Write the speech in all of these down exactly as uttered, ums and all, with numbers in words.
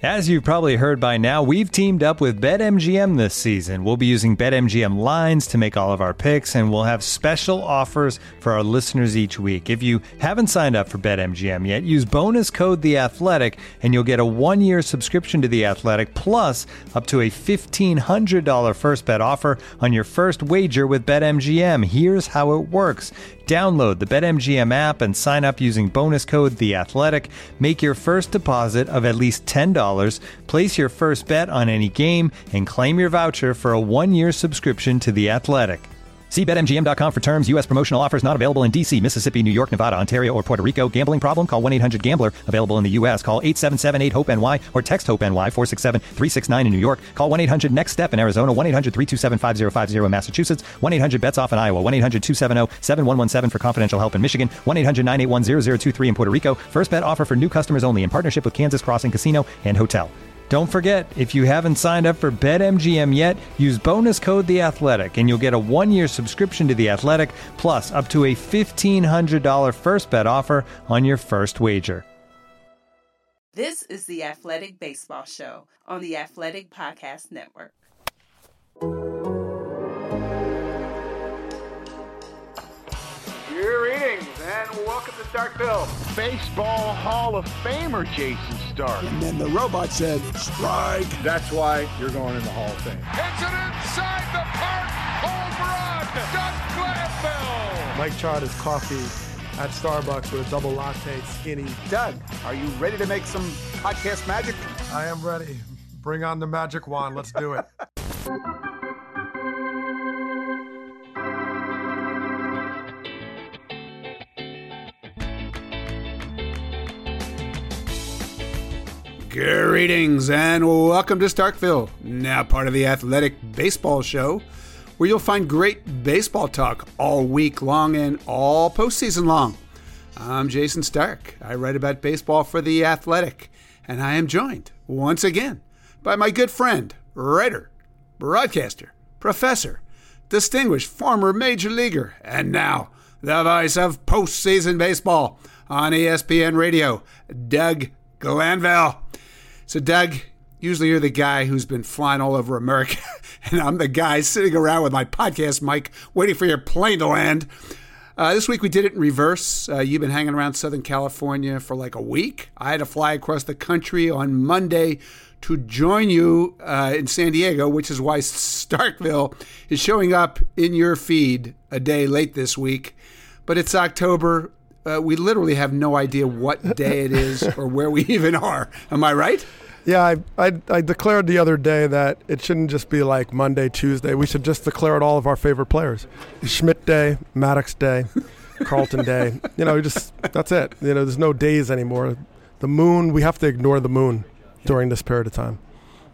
As you've probably heard by now, we've teamed up with BetMGM this season. We'll be using BetMGM lines to make all of our picks, and we'll have special offers for our listeners each week. If you haven't signed up for BetMGM yet, use bonus code The Athletic, and you'll get a one-year subscription to The Athletic, plus up to a fifteen hundred dollars first bet offer on your first wager with BetMGM. Here's how it works. Download the BetMGM app and sign up using bonus code The Athletic. Make your first deposit of at least ten dollars. Place your first bet on any game and claim your voucher for a one-year subscription to The Athletic. See Bet M G M dot com for terms. U S promotional offers not available in D C, Mississippi, New York, Nevada, Ontario, or Puerto Rico. Gambling problem? Call one eight hundred gambler. Available in the U S. Call eight seven seven eight hope N Y or text HOPE-NY four six seven three six nine in New York. Call one eight hundred next step in Arizona. one eight hundred three two seven five zero five zero in Massachusetts. one eight hundred bets off in Iowa. one eight hundred two seven zero seven one one seven for confidential help in Michigan. one eight hundred nine eight one zero zero two three in Puerto Rico. First bet offer for new customers only in partnership with Kansas Crossing Casino and Hotel. Don't forget, if you haven't signed up for BetMGM yet, use bonus code The Athletic, and you'll get a one-year subscription to The Athletic, plus up to a fifteen hundred dollars first bet offer on your first wager. This is the Athletic Baseball Show on the Athletic Podcast Network. Greetings and welcome to Starkville. Baseball Hall of Famer Jason Stark. And then the robot said, strike. That's why you're going in the Hall of Fame. It's an inside the park home run. Doug Glanville. Mike tried his coffee at Starbucks with a double latte, skinny. Doug, are you ready to make some podcast magic? I am ready. Bring on the magic wand. Let's do it. Greetings and welcome to Starkville, now part of the Athletic Baseball Show, where you'll find great baseball talk all week long and all postseason long. I'm Jason Stark. I write about baseball for The Athletic, and I am joined once again by my good friend, writer, broadcaster, professor, distinguished former major leaguer, and now the voice of postseason baseball on E S P N Radio, Doug Glanville. So, Doug, usually you're the guy who's been flying all over America, and I'm the guy sitting around with my podcast mic waiting for your plane to land. Uh, this week we did it in reverse. Uh, you've been hanging around Southern California for like a week. I had to fly across the country on Monday to join you uh, in San Diego, which is why Starkville is showing up in your feed a day late this week. But it's October. Uh, we literally have no idea what day it is or where we even are. Am I right? Yeah, I, I I declared the other day that it shouldn't just be like Monday, Tuesday. We should just declare it all of our favorite players. Schmidt Day, Maddox Day, Carlton Day. You know, just that's it. You know, there's no days anymore. The moon, we have to ignore the moon during this period of time.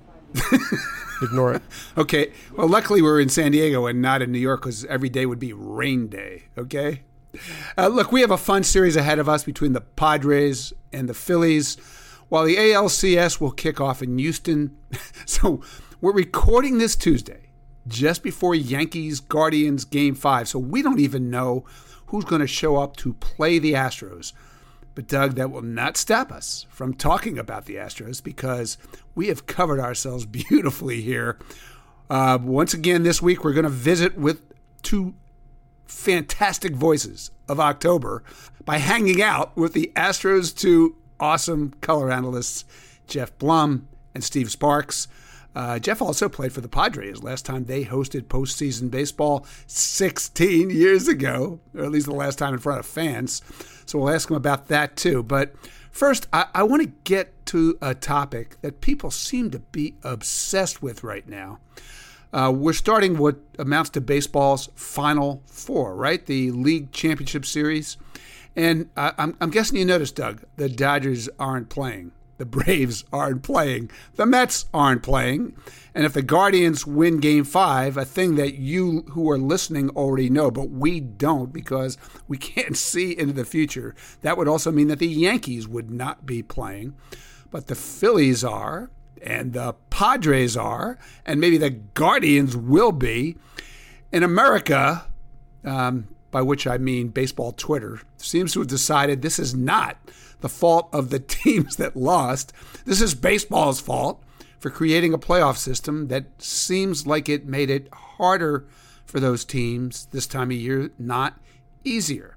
Ignore it. Okay. Well, luckily we're in San Diego and not in New York because every day would be rain day, okay? Uh, look, we have a fun series ahead of us between the Padres and the Phillies, while the A L C S will kick off in Houston. So we're recording this Tuesday, just before Yankees-Guardians Game five, so we don't even know who's going to show up to play the Astros. But, Doug, that will not stop us from talking about the Astros because we have covered ourselves beautifully here. Uh, once again, this week, we're going to visit with two fantastic voices of October by hanging out with the Astros' two awesome color analysts, Jeff Blum and Steve Sparks. Uh, Jeff also played for the Padres last time they hosted postseason baseball sixteen years ago, or at least the last time in front of fans. So we'll ask him about that too. But first, I, I want to get to a topic that people seem to be obsessed with right now. Uh, we're starting what amounts to baseball's Final Four, right? The League Championship Series. And I, I'm, I'm guessing you noticed, Doug, the Dodgers aren't playing. The Braves aren't playing. The Mets aren't playing. And if the Guardians win Game five, a thing that you who are listening already know, but we don't because we can't see into the future, that would also mean that the Yankees would not be playing. But the Phillies are, and the Padres are, and maybe the Guardians will be. In America, um, by which I mean baseball Twitter, seems to have decided this is not the fault of the teams that lost. This is baseball's fault for creating a playoff system that seems like it made it harder for those teams this time of year, not easier.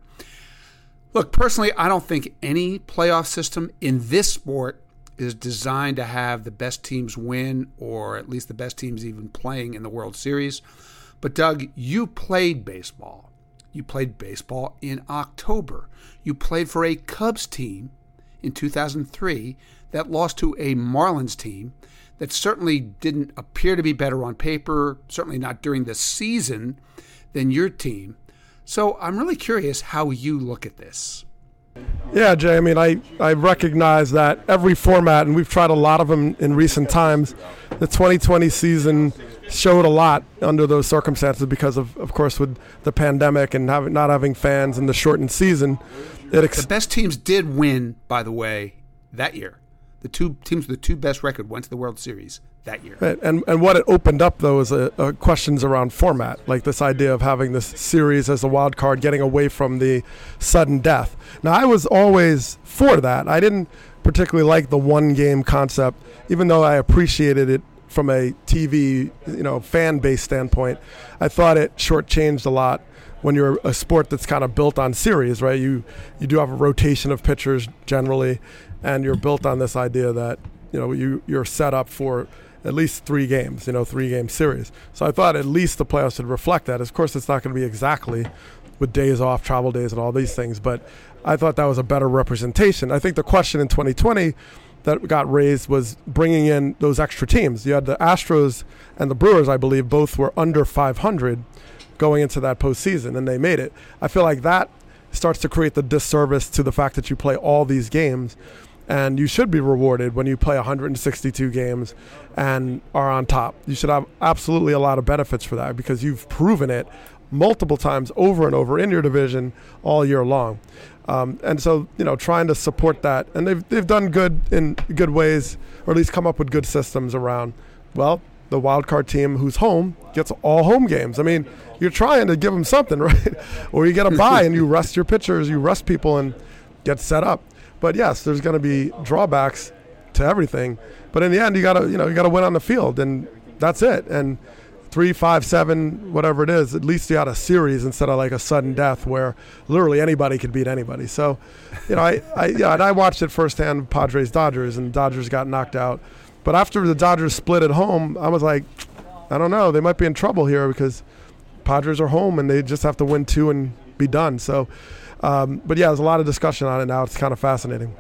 Look, personally, I don't think any playoff system in this sport is designed to have the best teams win, or at least the best teams even playing in the World Series. But Doug, you played baseball. You played baseball in October. You played for a Cubs team in two thousand three that lost to a Marlins team that certainly didn't appear to be better on paper, certainly not during the season, than your team. So I'm really curious how you look at this. Yeah, Jay, I mean, I, I recognize that every format, and we've tried a lot of them in recent times, the twenty twenty season showed a lot under those circumstances because of, of course, with the pandemic and having, not having fans and the shortened season. It ex- the best teams did win, by the way, that year. The two teams with the two best record went to the World Series that year. Right. And and what it opened up, though, is a, a questions around format, like this idea of having this series as a wild card, getting away from the sudden death. Now, I was always for that. I didn't particularly like the one-game concept, even though I appreciated it from a T V, you know, fan-based standpoint. I thought it shortchanged a lot when you're a sport that's kind of built on series, right? You you do have a rotation of pitchers generally, and you're built on this idea that, you know, you, you're set up for at least three games, you know, three-game series. So I thought at least the playoffs should reflect that. Of course, it's not going to be exactly with days off, travel days, and all these things, but I thought that was a better representation. I think the question in twenty twenty that got raised was bringing in those extra teams. You had the Astros and the Brewers, I believe, both were under five hundred going into that postseason, and they made it. I feel like that starts to create the disservice to the fact that you play all these games, and you should be rewarded when you play one hundred sixty-two games and are on top. You should have absolutely a lot of benefits for that because you've proven it multiple times over and over in your division all year long. Um, and so, you know, trying to support that, and they've they've done good in good ways, or at least come up with good systems around, well, the wild card team who's home gets all home games. I mean, you're trying to give them something, right? Or you get a bye and you rest your pitchers, you rest people and get set up. But yes, there's going to be drawbacks to everything. But in the end, you got to, you know, you got to win on the field, and that's it. And three, five, seven, whatever it is, at least you had a series instead of like a sudden death where literally anybody could beat anybody. So, you know, I, I yeah, and I watched it firsthand, Padres Dodgers, and Dodgers got knocked out. But after the Dodgers split at home, I was like, I don't know, they might be in trouble here because Padres are home and they just have to win two and be done. So, um, but yeah, there's a lot of discussion on it now. It's kind of fascinating.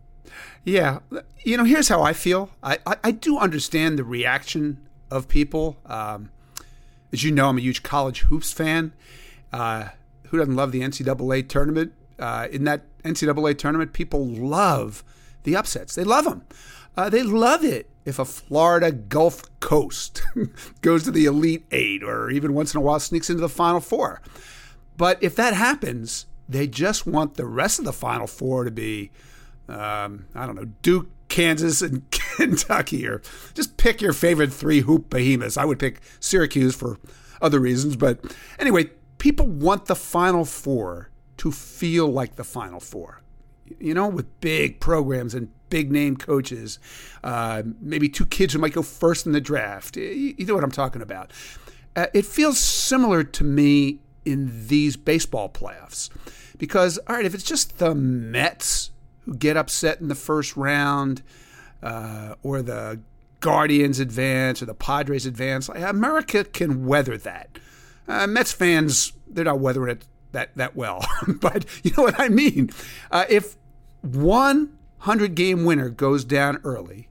Yeah. You know, here's how I feel. I, I, I do understand the reaction of people. Um, as you know, I'm a huge college hoops fan. Uh, who doesn't love the N C double A tournament? Uh, in that N C double A tournament, people love the upsets. They love them. Uh, they love it if a Florida Gulf Coast goes to the Elite Eight or even once in a while sneaks into the Final Four. But if that happens, they just want the rest of the Final Four to be, um, I don't know, Duke, Kansas, and Kentucky, or just pick your favorite three hoop behemoths. I would pick Syracuse for other reasons. But anyway, people want the Final Four to feel like the Final Four, you know, with big programs and big name coaches, uh, maybe two kids who might go first in the draft. You, you know what I'm talking about. Uh, it feels similar to me in these baseball playoffs because, all right, if it's just the Mets who get upset in the first round, uh, or the Guardians advance or the Padres advance, like, America can weather that. Uh, Mets fans, they're not weathering it that, that well. But you know what I mean? Uh, if one hundred-game winner goes down early,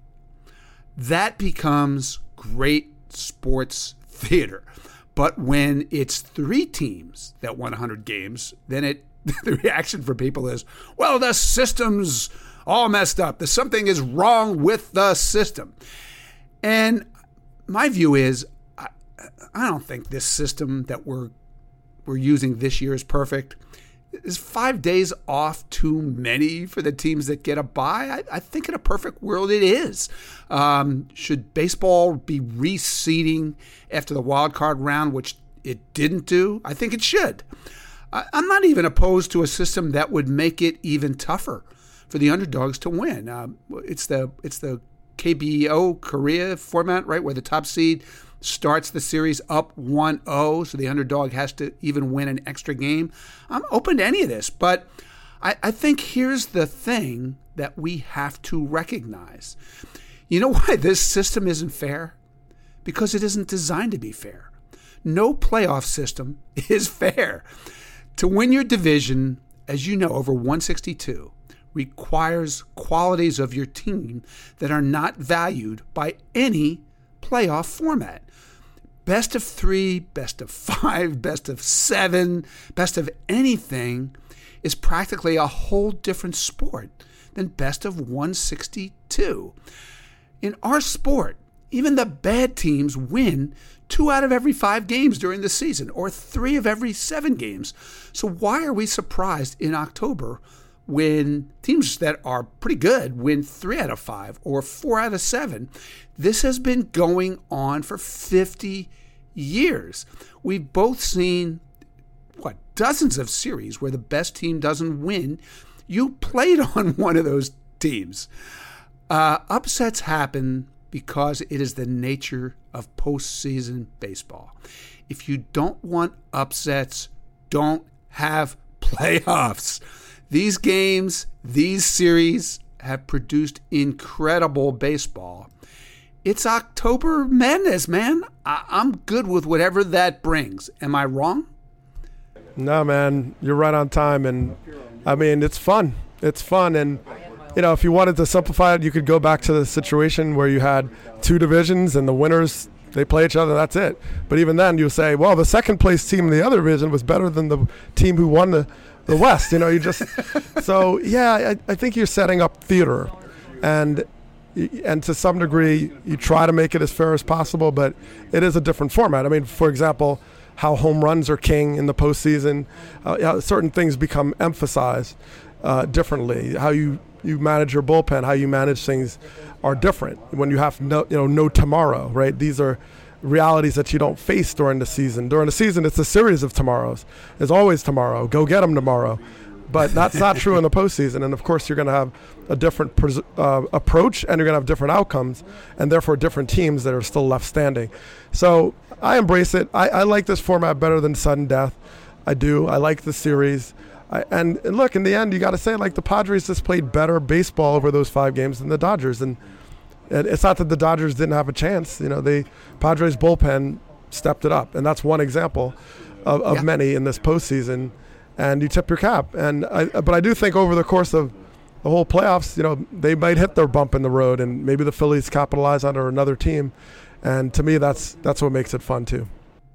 that becomes great sports theater. But when it's three teams that won one hundred games, then it the reaction for people is, well, the system's all messed up. There's something is wrong with the system. And my view is, I, I don't think this system that we're we're using this year is perfect. Is five days off too many for the teams that get a bye? I, I think in a perfect world it is. Um, should baseball be reseeding after the wild card round, which it didn't do? I think it should. I, I'm not even opposed to a system that would make it even tougher for the underdogs to win. Uh, it's the it's the K B O Korea format, right, where the top seed starts the series up one oh, so the underdog has to even win an extra game. I'm open to any of this, but I, I think here's the thing that we have to recognize. You know why this system isn't fair? Because it isn't designed to be fair. No playoff system is fair. To win your division, as you know, over one sixty-two, requires qualities of your team that are not valued by any playoff format. Best of three, best of five, best of seven, best of anything is practically a whole different sport than best of one sixty-two. In our sport, even the bad teams win two out of every five games during the season, or three of every seven games. So why are we surprised in October when teams that are pretty good win three out of five or four out of seven? This has been going on for fifty years. We've both seen, what, dozens of series where the best team doesn't win. You played on one of those teams. Uh, upsets happen because it is the nature of postseason baseball. If you don't want upsets, don't have playoffs. These games, these series have produced incredible baseball. It's October Madness, man. I- I'm good with whatever that brings. Am I wrong? No, man, you're right on time. And I mean, it's fun. It's fun. And, you know, if you wanted to simplify it, you could go back to the situation where you had two divisions and the winners, they play each other, that's it. But even then, you say, well, the second place team in the other division was better than the team who won the, the West. You know, you just, so yeah, I, I think you're setting up theater. And and to some degree, you try to make it as fair as possible, but it is a different format. I mean, for example, how home runs are king in the postseason, uh, how certain things become emphasized uh, differently. How you, you manage your bullpen, how you manage things are different when you have no, you know, no tomorrow, right? These are realities that you don't face during the season. During the season, it's a series of tomorrows. There's always tomorrow. Go get them tomorrow. But that's not true in the postseason. And, of course, you're going to have a different pres- uh, approach, and you're going to have different outcomes, and therefore different teams that are still left standing. So I embrace it. I, I like this format better than sudden death. I do. I like the series. I, and, and, look, in the end, you got to say, like, the Padres just played better baseball over those five games than the Dodgers. And it's not that the Dodgers didn't have a chance. You know, the Padres bullpen stepped it up. And that's one example of, of yeah. many in this postseason. And you tip your cap. And I, but I do think over the course of the whole playoffs, you know, they might hit their bump in the road, and maybe the Phillies capitalize on another team. And to me, that's that's what makes it fun too.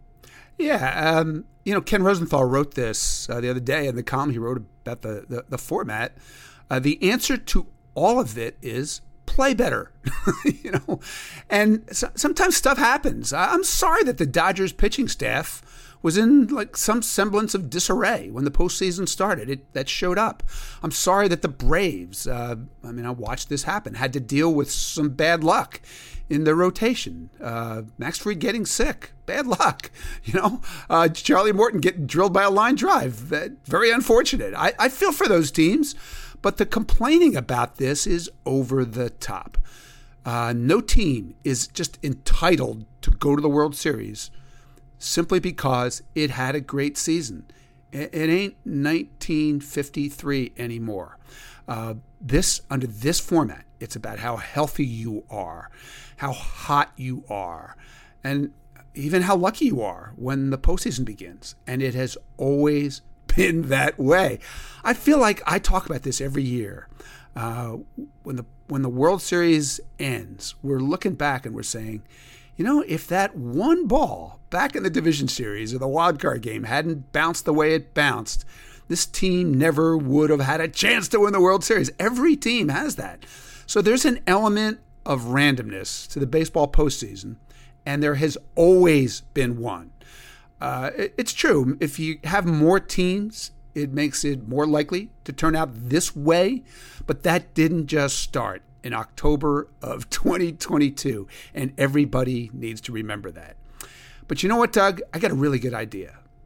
Yeah, um, you know, Ken Rosenthal wrote this uh, the other day in the column he wrote about the the, the format. Uh, the answer to all of it is play better, you know. And so, sometimes stuff happens. I'm sorry that the Dodgers pitching staff was in like some semblance of disarray when the postseason started. It that showed up. I'm sorry that the Braves, uh, I mean, I watched this happen, had to deal with some bad luck in their rotation. Uh, Max Fried getting sick, bad luck. You know, uh, Charlie Morton getting drilled by a line drive, that, very unfortunate. I, I feel for those teams, but the complaining about this is over the top. Uh, no team is just entitled to go to the World Series simply because it had a great season. It, it ain't nineteen fifty-three anymore. Uh, this under this format, it's about how healthy you are, how hot you are, and even how lucky you are when the postseason begins. And it has always been that way. I feel like I talk about this every year. Uh, when the when the World Series ends, we're looking back and we're saying, you know, if that one ball back in the division series or the wild card game hadn't bounced the way it bounced, this team never would have had a chance to win the World Series. Every team has that. So there's an element of randomness to the baseball postseason, and there has always been one. Uh, it, it's true. If you have more teams, it makes it more likely to turn out this way, but that didn't just start in October of twenty twenty-two, and everybody needs to remember that. But you know what, Doug? I got a really good idea.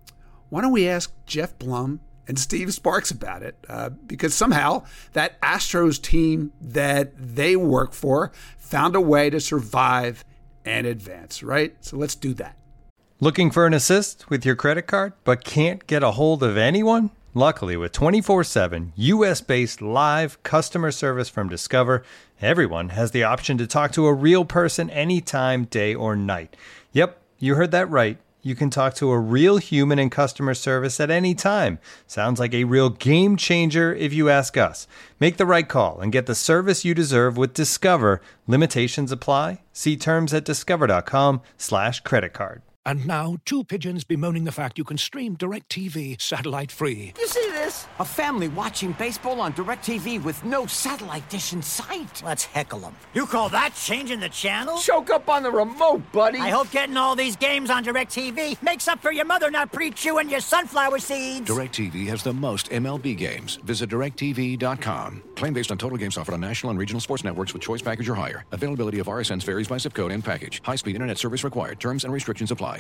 why don't we ask Jeff Blum and Steve Sparks about it? Uh, because somehow that Astros team that they work for found a way to survive and advance, right? So let's do that. Looking for an assist with your credit card, but can't get a hold of anyone? Luckily, with twenty-four seven U S-based live customer service from Discover, everyone has the option to talk to a real person anytime, day or night. Yep, you heard that right. You can talk to a real human in customer service at any time. Sounds like a real game changer if you ask us. Make the right call and get the service you deserve with Discover. Limitations apply. See terms at discover.com slash credit card. And now, two pigeons bemoaning the fact you can stream DirecTV satellite-free. You see this? A family watching baseball on DirecTV with no satellite dish in sight. Let's heckle them. You call that changing the channel? Choke up on the remote, buddy. I hope getting all these games on DirecTV makes up for your mother not pre-chewing your sunflower seeds. DirecTV has the most M L B games. Visit direct T V dot com. Claim based on total games offered on national and regional sports networks with choice package or higher. Availability of R S Ns varies by zip code and package. High-speed internet service required. Terms and restrictions apply.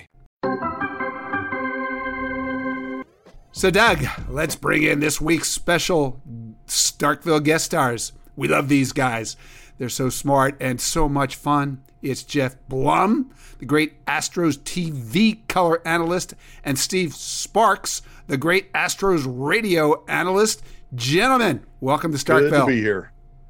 So, Doug, let's bring in this week's special Starkville guest stars. We love these guys. They're so smart and so much fun. It's Jeff Blum, the great Astros T V color analyst, and Steve Sparks, the great Astros radio analyst. Gentlemen, welcome to Starkville. Good to be here.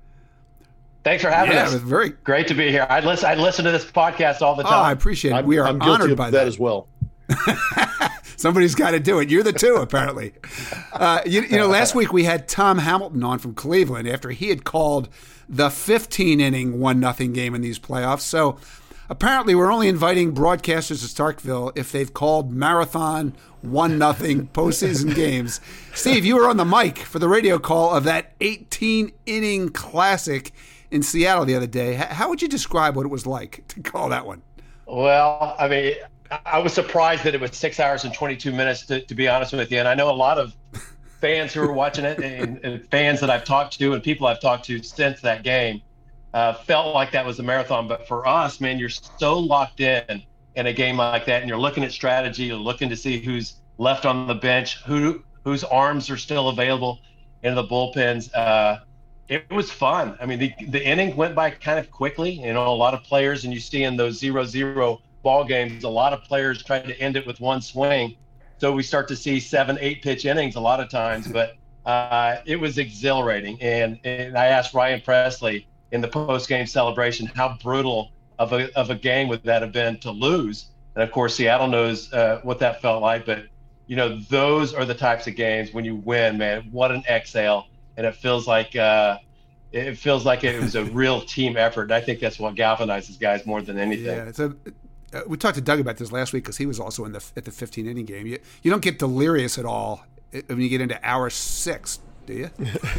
Thanks for having yeah, us. It was very great to be here. I listen. I listen to this podcast all the time. Oh, I appreciate it. I'm, we are I'm honored guilty of by that that as well. Somebody's got to do it. You're the two, apparently. Uh, you, you know, last week we had Tom Hamilton on from Cleveland after he had called the fifteen-inning one nothing game in these playoffs. So apparently we're only inviting broadcasters to Starkville if they've called marathon one nothing postseason games. Steve, you were on the mic for the radio call of that eighteen-inning classic in Seattle the other day. How would you describe what it was like to call that one? Well, I mean, I was surprised that it was six hours and twenty-two minutes, to, to be honest with you. And I know a lot of fans who are watching it and, and fans that I've talked to and people I've talked to since that game uh, felt like that was a marathon. But for us, man, you're so locked in in a game like that, and you're looking at strategy, you're looking to see who's left on the bench, who whose arms are still available in the bullpens. Uh, it was fun. I mean, the, the inning went by kind of quickly. You know, a lot of players, and you see in those zero zero ball games, a lot of players try to end it with one swing. So we start to see seven, eight pitch innings a lot of times, but uh, it was exhilarating. And, and I asked Ryan Presley in the post-game celebration, how brutal of a, of a game would that have been to lose? And of course, Seattle knows uh, what that felt like, but you know, those are the types of games when you win, man, what an exhale. And it feels like, uh, it feels like it was a real team effort. And I think that's what galvanizes guys more than anything. Yeah, it's a, Uh, we talked to Doug about this last week because he was also in the at the fifteen-inning game. You, you don't get delirious at all when you get into hour six, do you?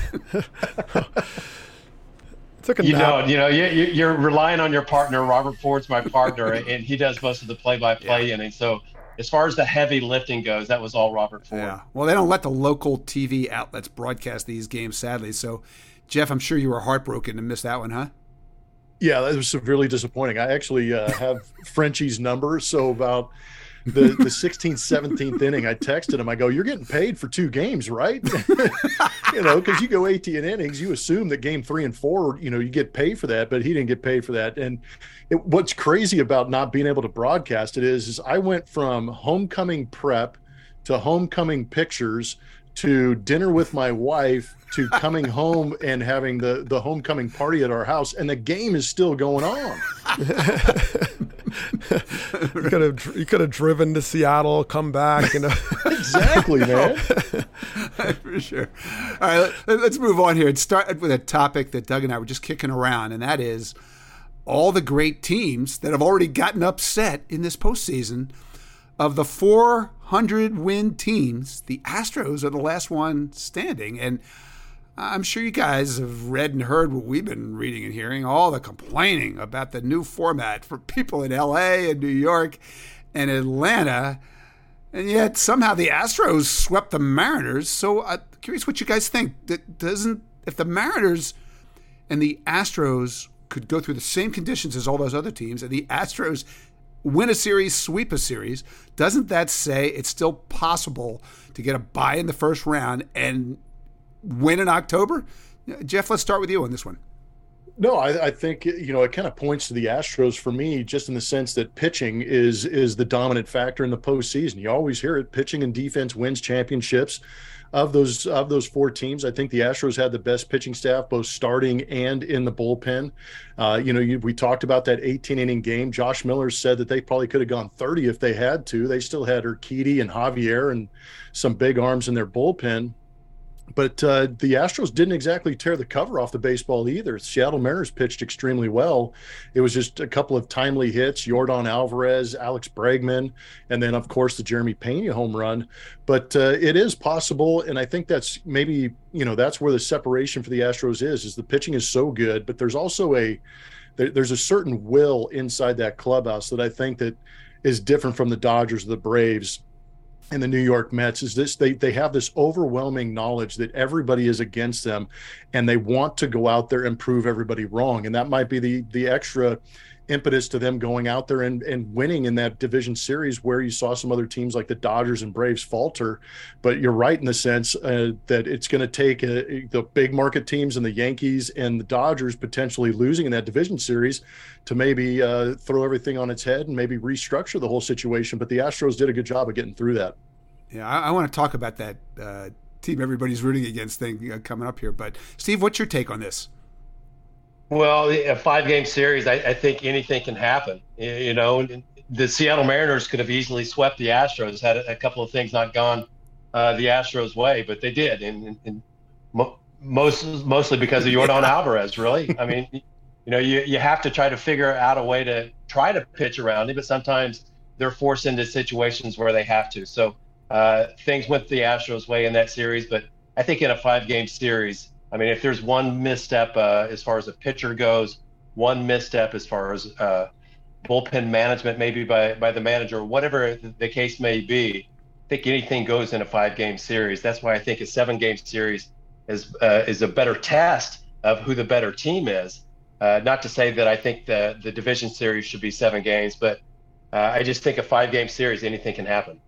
Took a you nap. don't. You know, you, you're relying on your partner. Robert Ford's my partner, and he does most of the play-by-play yeah. inning. So as far as the heavy lifting goes, that was all Robert Ford. Yeah. Well, they don't let the local T V outlets broadcast these games, sadly. So, Jeff, I'm sure you were heartbroken to miss that one, huh? Yeah, that was severely disappointing. I actually uh, have Frenchie's number. So about the, the sixteenth, seventeenth inning, I texted him. I go, you're getting paid for two games, right? You know, because you go eighteen innings, you assume that game three and four, you know, you get paid for that, but he didn't get paid for that. And it, what's crazy about not being able to broadcast it is, is I went from homecoming prep to homecoming pictures to dinner with my wife to coming home and having the, the homecoming party at our house, and the game is still going on. you could have you could have driven to Seattle, come back, and exactly, man. For sure. All right, let's move on here and start with a topic that Doug and I were just kicking around, and that is all the great teams that have already gotten upset in this postseason. Of the four hundred win teams, the Astros are the last one standing. And I'm sure you guys have read and heard what we've been reading and hearing, all the complaining about the new format for people in L A and New York and Atlanta. And yet somehow the Astros swept the Mariners. So I'm curious what you guys think. Doesn't, if the Mariners and the Astros could go through the same conditions as all those other teams, and the Astros win a series, sweep a series, doesn't that say it's still possible to get a bye in the first round and win in October? Jeff, let's start with you on this one. No, I, I think, you know, it kind of points to the Astros for me, just in the sense that pitching is is the dominant factor in the postseason. You always hear it. Pitching and defense wins championships. Of those of those four teams, I think the Astros had the best pitching staff, both starting and in the bullpen. Uh, you know, you, we talked about that eighteen-inning game. Josh Miller said that they probably could have gone thirty if they had to. They still had Urquidy and Javier and some big arms in their bullpen. But uh, the Astros didn't exactly tear the cover off the baseball either. Seattle Mariners pitched extremely well. It was just a couple of timely hits, Yordan Alvarez, Alex Bregman, and then, of course, the Jeremy Pena home run. But uh, it is possible, and I think that's maybe, you know, that's where the separation for the Astros is, is the pitching is so good, but there's also a there, there's a certain will inside that clubhouse that I think that is different from the Dodgers or the Braves and the New York Mets. Is this they they have this overwhelming knowledge that everybody is against them, and they want to go out there and prove everybody wrong. And that might be the the extra impetus to them going out there and, and winning in that division series, where you saw some other teams like the Dodgers and Braves falter. But you're right in the sense uh, that it's going to take a, the big market teams and the Yankees and the Dodgers potentially losing in that division series to maybe uh, throw everything on its head and maybe restructure the whole situation. But the Astros did a good job of getting through that. Yeah, I, I want to talk about that uh, team everybody's rooting against thing uh, coming up here. But Steve, what's your take on this? Well, a five-game series, I, I think anything can happen. You know, the Seattle Mariners could have easily swept the Astros, had a, a couple of things not gone uh, the Astros' way, but they did, and, and, and mo- most mostly because of Yordan Alvarez, really. I mean, you know, you, you have to try to figure out a way to try to pitch around it, but sometimes they're forced into situations where they have to. So uh, things went the Astros' way in that series, but I think in a five-game series, I mean, if there's one misstep uh, as far as a pitcher goes, one misstep as far as uh, bullpen management, maybe by, by the manager, whatever the case may be, I think anything goes in a five-game series. That's why I think a seven-game series is uh, is a better test of who the better team is. Uh, not to say that I think the, the division series should be seven games, but uh, I just think a five-game series, anything can happen.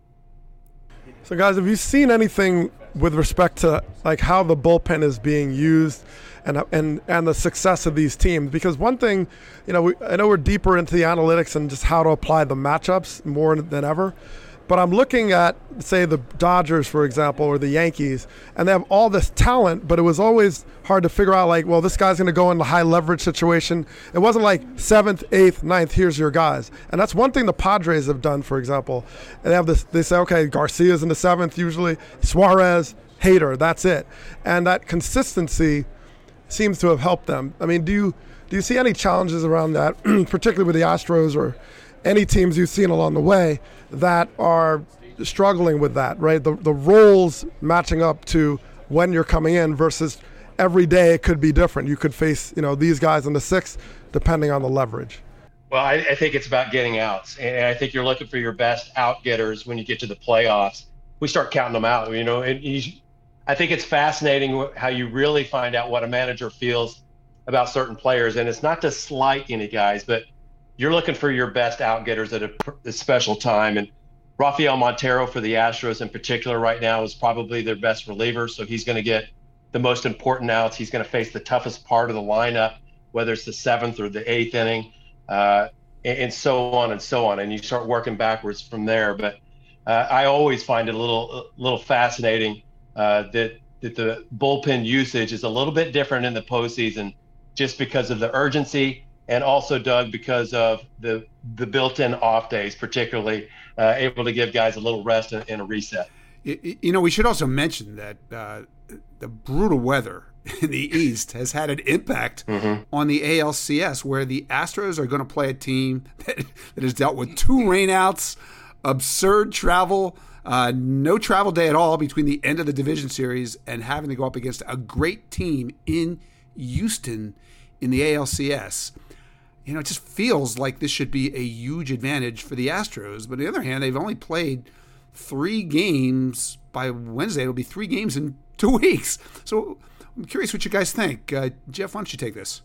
So, guys, have you seen anything with respect to like how the bullpen is being used and and and the success of these teams? Because one thing, you know, we, I know we're deeper into the analytics and just how to apply the matchups more than ever. But I'm looking at, say, the Dodgers, for example, or the Yankees, and they have all this talent, but it was always hard to figure out, like, well, this guy's going to go in the high leverage situation. It wasn't like seventh, eighth, ninth, here's your guys. And that's one thing the Padres have done, for example. And they have this, they say, okay, Garcia's in the seventh usually, Suarez, Hader, that's it. And that consistency seems to have helped them. I mean, do you do you see any challenges around that, particularly with the Astros or any teams you've seen along the way that are struggling with that, right? The the roles matching up to when you're coming in versus every day it could be different. You could face, you know, these guys in the sixth depending on the leverage. Well, I, I think it's about getting outs. And I think you're looking for your best out getters when you get to the playoffs. We start counting them out, you know, and you, I think it's fascinating how you really find out what a manager feels about certain players. And it's not to slight any guys, but you're looking for your best out-getters at a, a special time. And Rafael Montero for the Astros in particular right now is probably their best reliever. So he's going to get the most important outs. He's going to face the toughest part of the lineup, whether it's the seventh or the eighth inning, uh, and, and so on and so on. And you start working backwards from there. But uh, I always find it a little, a little fascinating uh, that, that the bullpen usage is a little bit different in the postseason just because of the urgency. And also, Doug, because of the the built-in off days, particularly uh, able to give guys a little rest and, and a reset. You, you know, we should also mention that uh, the brutal weather in the East has had an impact mm-hmm. on the A L C S, where the Astros are going to play a team that, that has dealt with two rainouts, absurd travel, uh, no travel day at all between the end of the division series and having to go up against a great team in Houston in the A L C S. You know, it just feels like this should be a huge advantage for the Astros. But on the other hand, they've only played three games. By Wednesday, it'll be three games in two weeks. So I'm curious what you guys think. Uh, Jeff, why don't you take this?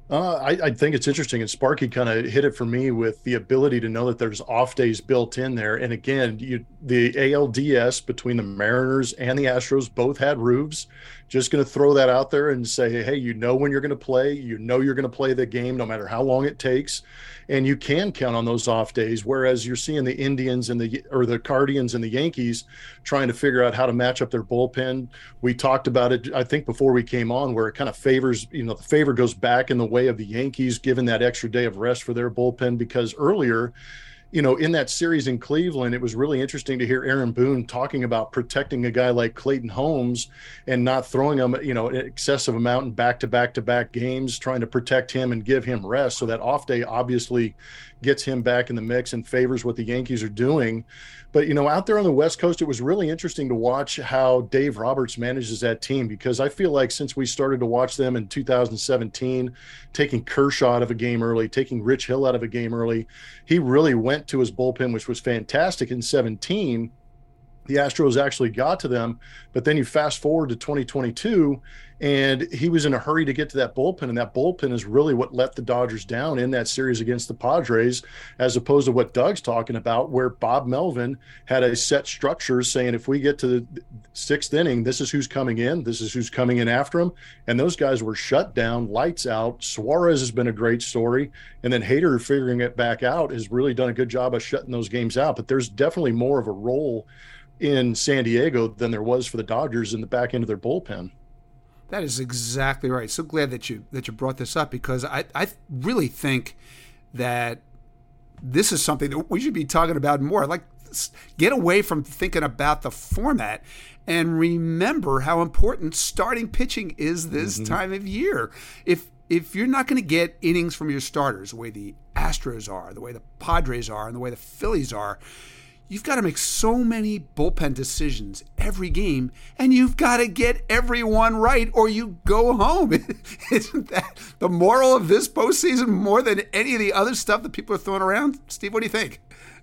Uh, I, I think it's interesting, and Sparky kind of hit it for me with the ability to know that there's off days built in there. And again, you, the A L D S between the Mariners and the Astros both had roofs. Just going to throw that out there and say, hey, you know when you're going to play, you know you're going to play the game no matter how long it takes, and you can count on those off days. Whereas you're seeing the Indians and the or the Guardians and the Yankees trying to figure out how to match up their bullpen. We talked about it, I think, before we came on, where it kind of favors, you know, the favor goes back in the way of the Yankees, given that extra day of rest for their bullpen, because earlier, you know, in that series in Cleveland, it was really interesting to hear Aaron Boone talking about protecting a guy like Clayton Holmes and not throwing him, you know, an excessive amount in back-to-back-to-back games, trying to protect him and give him rest. So that off day obviously gets him back in the mix and favors what the Yankees are doing. But, you know, out there on the West Coast, it was really interesting to watch how Dave Roberts manages that team, because I feel like since we started to watch them in two thousand seventeen, taking Kershaw out of a game early, taking Rich Hill out of a game early, he really went to his bullpen, which was fantastic in seventeen. The Astros actually got to them, but then you fast forward to twenty twenty-two, and he was in a hurry to get to that bullpen, and that bullpen is really what let the Dodgers down in that series against the Padres, as opposed to what Doug's talking about, where Bob Melvin had a set structure saying, if we get to the sixth inning, this is who's coming in, this is who's coming in after him, and those guys were shut down, lights out. Suarez has been a great story, and then Hader figuring it back out has really done a good job of shutting those games out. But there's definitely more of a role in San Diego than there was for the Dodgers in the back end of their bullpen. That is exactly right. So glad that you that you brought this up, because I, I really think that this is something that we should be talking about more. Like, get away from thinking about the format and remember how important starting pitching is this mm-hmm. time of year. If if you're not going to get innings from your starters the way the Astros are, the way the Padres are, and the way the Phillies are, you've got to make so many bullpen decisions every game, and you've got to get everyone right or you go home. Isn't that the moral of this postseason more than any of the other stuff that people are throwing around? Steve, what do you think?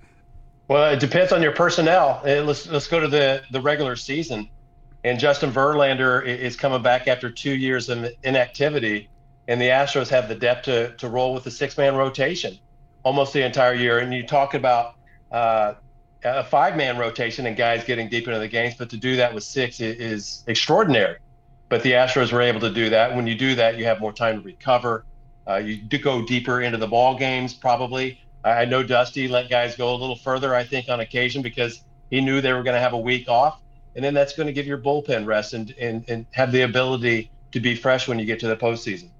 Well, it depends on your personnel. Let's let's go to the, the regular season. And Justin Verlander is coming back after two years of inactivity, and the Astros have the depth to, to roll with a six-man rotation almost the entire year. And you talk about uh, a five-man rotation and guys getting deep into the games, but to do that with six is extraordinary. But the Astros were able to do that. When you do that, you have more time to recover. Uh, you do go deeper into the ball games, probably. I know Dusty let guys go a little further, I think, on occasion, because he knew they were going to have a week off. And then that's going to give your bullpen rest and, and, and have the ability to be fresh when you get to the postseason.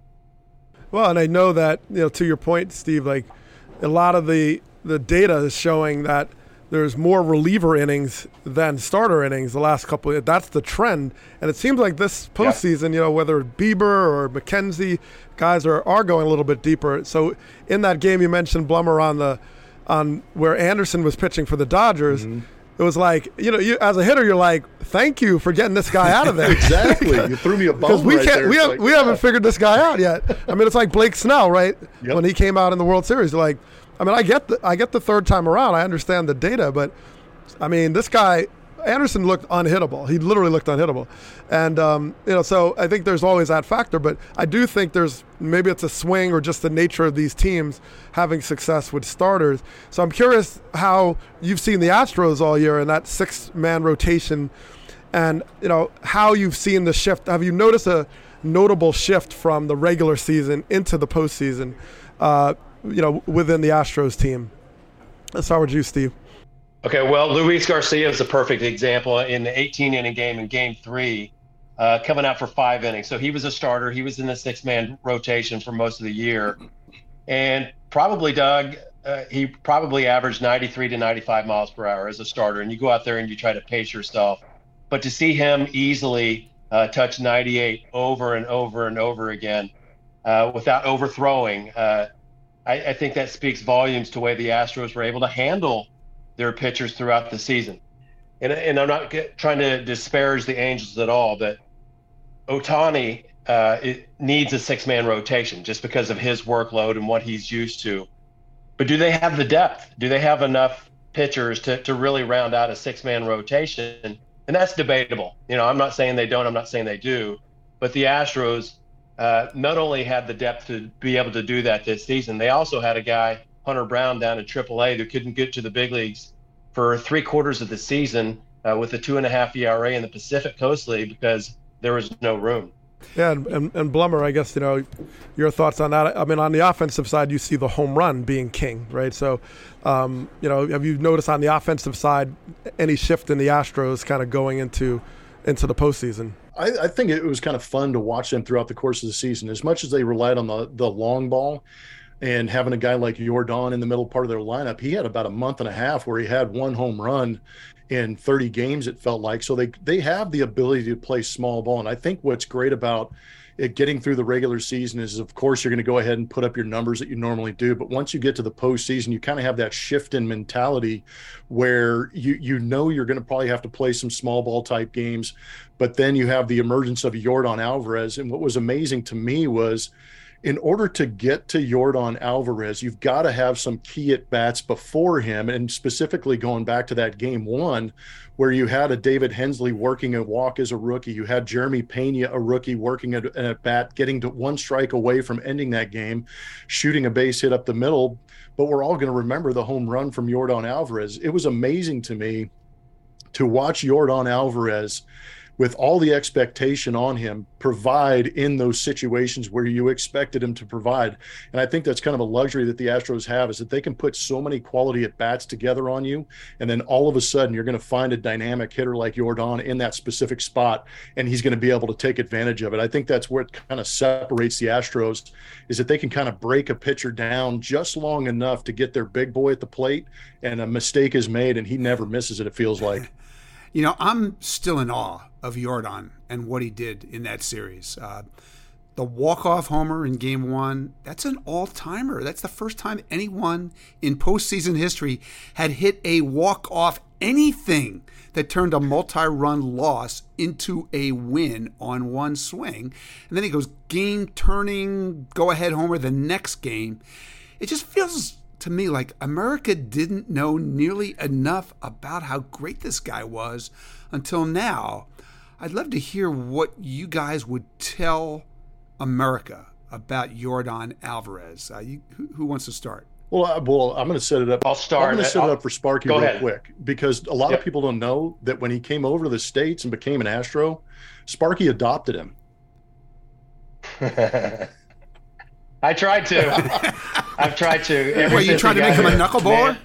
Well, and I know that, you know, to your point, Steve, like a lot of the, the data is showing that there's more reliever innings than starter innings the last couple of years. That's the trend. And it seems like this postseason, yeah. you know, whether Bieber or McKenzie, guys are, are going a little bit deeper. So in that game you mentioned, Blummer, on the on where Anderson was pitching for the Dodgers, mm-hmm. it was like, you know, you as a hitter, you're like, thank you for getting this guy out of there. Exactly. You threw me a bone Because we right can't, there. we, have, like, we yeah. haven't figured this guy out yet. I mean, it's like Blake Snell, right? Yep. When he came out in the World Series, like, I mean, I get the I get the third time around. I understand the data, but I mean, this guy Anderson looked unhittable. He literally looked unhittable, and um, you know, so I think there's always that factor. But I do think there's maybe it's a swing or just the nature of these teams having success with starters. So I'm curious how you've seen the Astros all year in that six-man rotation, and you know how you've seen the shift. Have you noticed a notable shift from the regular season into the postseason? Uh, you know, within the Astros team. Let's start with you, Steve. Okay, well, Luis Garcia is a perfect example in the eighteen-inning game in Game Three, uh, coming out for five innings. So he was a starter. He was in the six-man rotation for most of the year, and probably, Doug, uh, he probably averaged ninety-three to ninety-five miles per hour as a starter. And you go out there and you try to pace yourself, but to see him easily uh, touch ninety-eight over and over and over again uh, without overthrowing. Uh, I, I think that speaks volumes to the way the Astros were able to handle their pitchers throughout the season. And, and I'm not get, trying to disparage the Angels at all, but Ohtani uh, it needs a six-man rotation just because of his workload and what he's used to. But do they have the depth? Do they have enough pitchers to, to really round out a six-man rotation? And that's debatable. You know, I'm not saying they don't. I'm not saying they do. But the Astros uh, not only had the depth to be able to do that this season, they also had a guy, Hunter Brown, down at triple A, who couldn't get to the big leagues for three quarters of the season uh, with a two and a half E R A in the Pacific Coast League because there was no room. Yeah, and, and, and Blummer, I guess, you know, your thoughts on that. I mean, on the offensive side, you see the home run being king, right? So, um, you know, have you noticed on the offensive side any shift in the Astros kind of going into into the postseason? I, I think it was kind of fun to watch them throughout the course of the season. As much as they relied on the, the long ball and having a guy like Yordan in the middle part of their lineup, he had about a month and a half where he had one home run in thirty games, it felt like. So they they have the ability to play small ball. And I think what's great about it getting through the regular season is, of course, you're going to go ahead and put up your numbers that you normally do. But once you get to the postseason, you kind of have that shift in mentality where you you know you're going to probably have to play some small ball type games. But then you have the emergence of Yordan Alvarez. And what was amazing to me was, in order to get to Yordan Alvarez, you've got to have some key at-bats before him, and specifically going back to that game one where you had a David Hensley working a walk as a rookie. You had Jeremy Pena, a rookie, working at an at-bat, getting to one strike away from ending that game, shooting a base hit up the middle. But we're all going to remember the home run from Yordan Alvarez. It was amazing to me to watch Yordan Alvarez, with all the expectation on him, provide in those situations where you expected him to provide. And I think that's kind of a luxury that the Astros have, is that they can put so many quality at-bats together on you, and then all of a sudden you're going to find a dynamic hitter like Yordan in that specific spot, and he's going to be able to take advantage of it. I think that's where it kind of separates the Astros, is that they can kind of break a pitcher down just long enough to get their big boy at the plate, and a mistake is made, and he never misses it, it feels like. You know, I'm still in awe of Yordan and what he did in that series. Uh, the walk-off homer in game one, that's an all-timer. That's the first time anyone in postseason history had hit a walk-off anything that turned a multi-run loss into a win on one swing. And then he goes game-turning, go-ahead homer the next game. It just feels to me like America didn't know nearly enough about how great this guy was until now. I'd love to hear what you guys would tell America about Yordan Alvarez. Uh, you, who, who wants to start? Well, I, well, I'm going to set it up. I'll start. I'm going to set I'll, it up for Sparky real ahead. quick, because a lot yep. of people don't know that when he came over to the States and became an Astro, Sparky adopted him. I tried to. I've tried to. Ever Wait, you tried to make him a knuckleballer?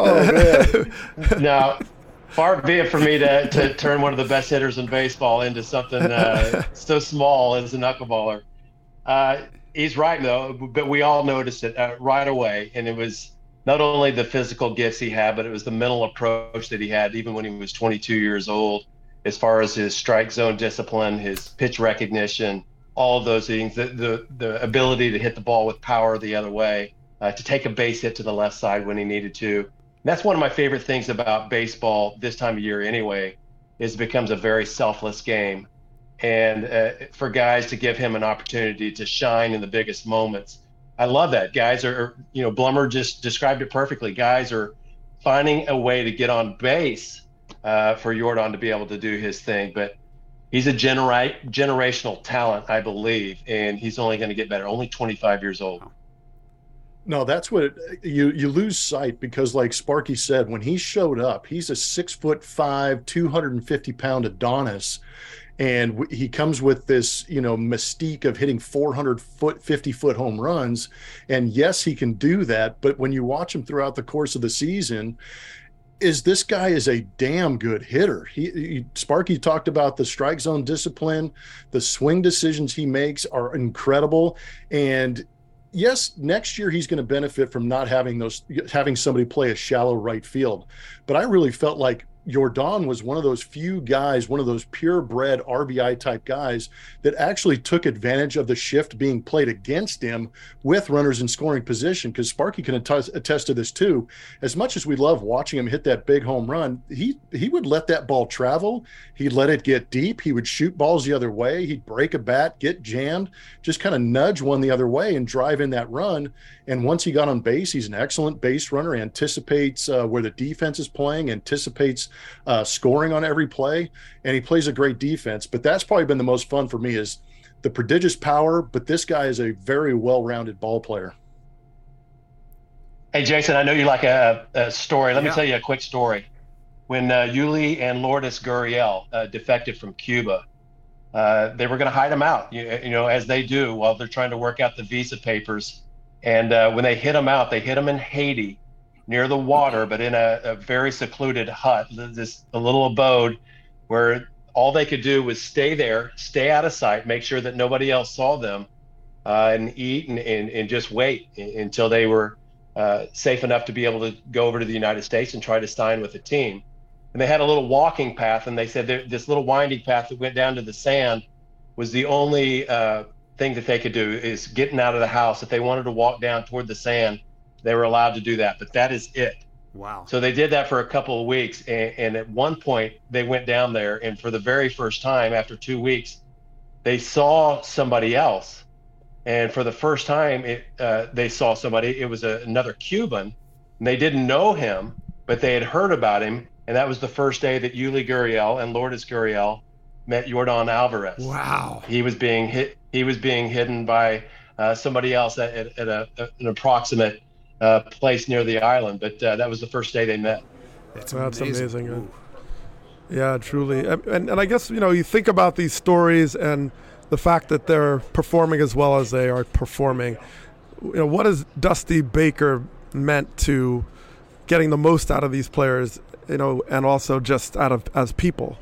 Oh, man. No. Far be it for me to, to turn one of the best hitters in baseball into something uh, so small as a knuckleballer. Uh, he's right, though, but we all noticed it uh, right away. And it was not only the physical gifts he had, but it was the mental approach that he had, even when he was twenty-two years old, as far as his strike zone discipline, his pitch recognition, all of those things, the, the, the ability to hit the ball with power the other way, uh, to take a base hit to the left side when he needed to. That's one of my favorite things about baseball this time of year anyway, is it becomes a very selfless game. And uh, for guys to give him an opportunity to shine in the biggest moments. I love that. Guys are, you know, Blummer just described it perfectly. Guys are finding a way to get on base uh, for Yordan to be able to do his thing. But he's a genera- generational talent, I believe, and he's only going to get better. Only twenty-five years old. No, that's what it, you you lose sight, because, like Sparky said, when he showed up, he's a six foot five, two hundred fifty pound Adonis, and w- he comes with this, you know, mystique of hitting four hundred foot, fifty foot home runs. And yes, he can do that. But when you watch him throughout the course of the season, is this guy is a damn good hitter. He, he Sparky talked about the strike zone discipline, the swing decisions he makes are incredible, and yes, next year he's going to benefit from not having those, having somebody play a shallow right field. But I really felt like Yordan was one of those few guys, one of those purebred R B I type guys that actually took advantage of the shift being played against him with runners in scoring position. Because Sparky can attest, attest to this too. As much as we love watching him hit that big home run, he he would let that ball travel. He'd let it get deep. He would shoot balls the other way. He'd break a bat, get jammed, just kind of nudge one the other way and drive in that run. And once he got on base, he's an excellent base runner, anticipates uh, where the defense is playing, anticipates uh, scoring on every play, and he plays a great defense. But that's probably been the most fun for me, is the prodigious power, but this guy is a very well-rounded ball player. Hey, Jason, I know you like a, a story. Let Yeah. me tell you a quick story. When uh, Yuli and Lourdes Gurriel uh, defected from Cuba, uh, they were going to hide them out, you, you know, as they do while they're trying to work out the visa papers. And uh, when they hid them out, they hid them in Haiti, near the water, but in a, a very secluded hut, this a little abode where all they could do was stay there, stay out of sight, make sure that nobody else saw them, uh, and eat and, and, and just wait until they were uh, safe enough to be able to go over to the United States and try to sign with the team. And they had a little walking path, and they said there, this little winding path that went down to the sand was the only uh, thing that they could do, is getting out of the house. If they wanted to walk down toward the sand, they were allowed to do that, but that is it. Wow. So they did that for a couple of weeks, and, and at one point they went down there, and for the very first time after two weeks, they saw somebody else. And for the first time it, uh, they saw somebody, it was a, another Cuban, and they didn't know him, but they had heard about him. And that was the first day that Yuli Gurriel and Lourdes Gurriel met Yordan Alvarez. Wow. He was being hit. He was being hidden by uh, somebody else at, at, at a, an approximate uh, place near the island. But uh, that was the first day they met. That's That's amazing. amazing. Yeah, truly. And, and and I guess, you know, you think about these stories and the fact that they're performing as well as they are performing. You know, what has Dusty Baker meant to getting the most out of these players, you know, and also just out of as people?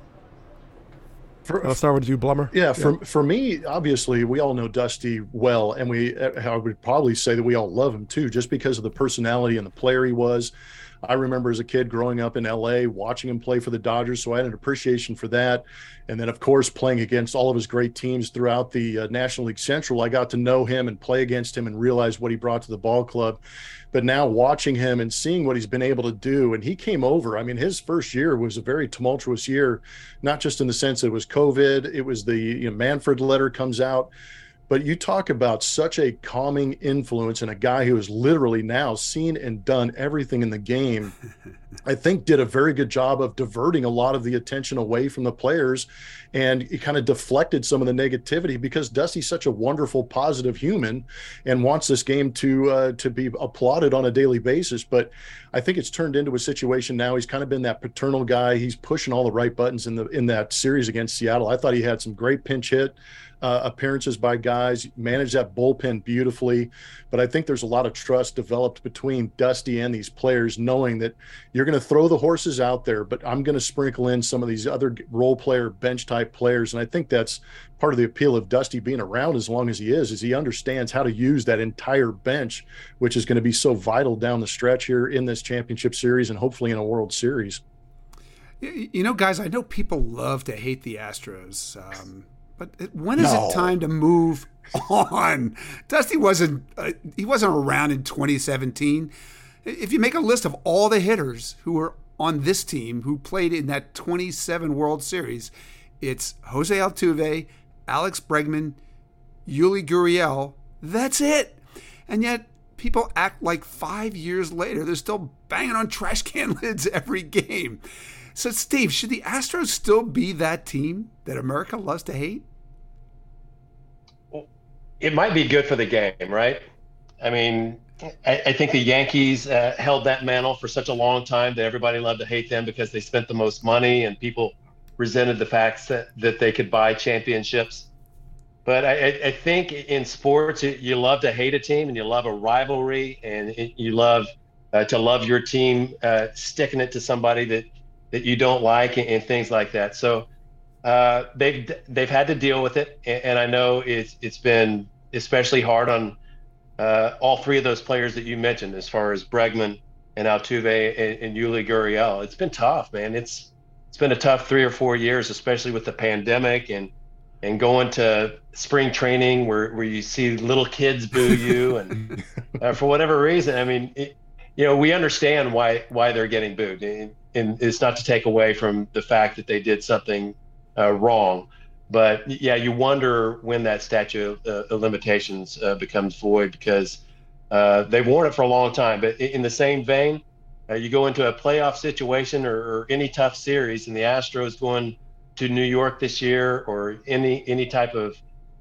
For, I'll start with you, Blummer. Yeah, for for me, obviously, we all know Dusty well, and we I would probably say that we all love him too, just because of the personality and the player he was. I remember as a kid growing up in L A, watching him play for the Dodgers, so I had an appreciation for that. And then, of course, playing against all of his great teams throughout the uh, National League Central, I got to know him and play against him and realize what he brought to the ball club. But now watching him and seeing what he's been able to do, and he came over. I mean, his first year was a very tumultuous year, not just in the sense that it was COVID, it was the you know, Manfred letter comes out. But you talk about such a calming influence and a guy who has literally now seen and done everything in the game, I think did a very good job of diverting a lot of the attention away from the players, and it kind of deflected some of the negativity because Dusty's such a wonderful, positive human and wants this game to uh, to be applauded on a daily basis. But I think it's turned into a situation now. He's kind of been that paternal guy. He's pushing all the right buttons in the in that series against Seattle. I thought he had some great pinch hit Uh, appearances by guys, managed that bullpen beautifully. But I think there's a lot of trust developed between Dusty and these players, knowing that you're going to throw the horses out there, but I'm going to sprinkle in some of these other role player, bench type players. And I think that's part of the appeal of Dusty being around as long as he is, is he understands how to use that entire bench, which is going to be so vital down the stretch here in this championship series and hopefully in a World Series. You know, guys, I know people love to hate the Astros. Um, But when is No. it time to move on? Dusty wasn't uh, he wasn't around in twenty seventeen. If you make a list of all the hitters who were on this team who played in that twenty-seven World Series, it's Jose Altuve, Alex Bregman, Yuli Gurriel. That's it. And yet people act like five years later they're still banging on trash can lids every game. So, Steve, should the Astros still be that team that America loves to hate? It might be good for the game, right? I mean, I, I think the Yankees uh, held that mantle for such a long time that everybody loved to hate them because they spent the most money and people resented the fact that, that they could buy championships. But I, I think in sports, you love to hate a team and you love a rivalry and it, you love uh, to love your team uh, sticking it to somebody that that you don't like and, and things like that. So uh, they've they've had to deal with it, and, and I know it's it's been especially hard on uh, all three of those players that you mentioned, as far as Bregman and Altuve and, and Yuli Gurriel. It's been tough, man. It's it's been a tough three or four years, especially with the pandemic and and going to spring training where, where you see little kids boo you, and uh, for whatever reason, I mean, it, you know, we understand why why they're getting booed. And, And it's not to take away from the fact that they did something uh, wrong. But, yeah, you wonder when that statute of uh, limitations uh, becomes void because uh, they've worn it for a long time. But in the same vein, uh, you go into a playoff situation or, or any tough series, and the Astros going to New York this year or any any type of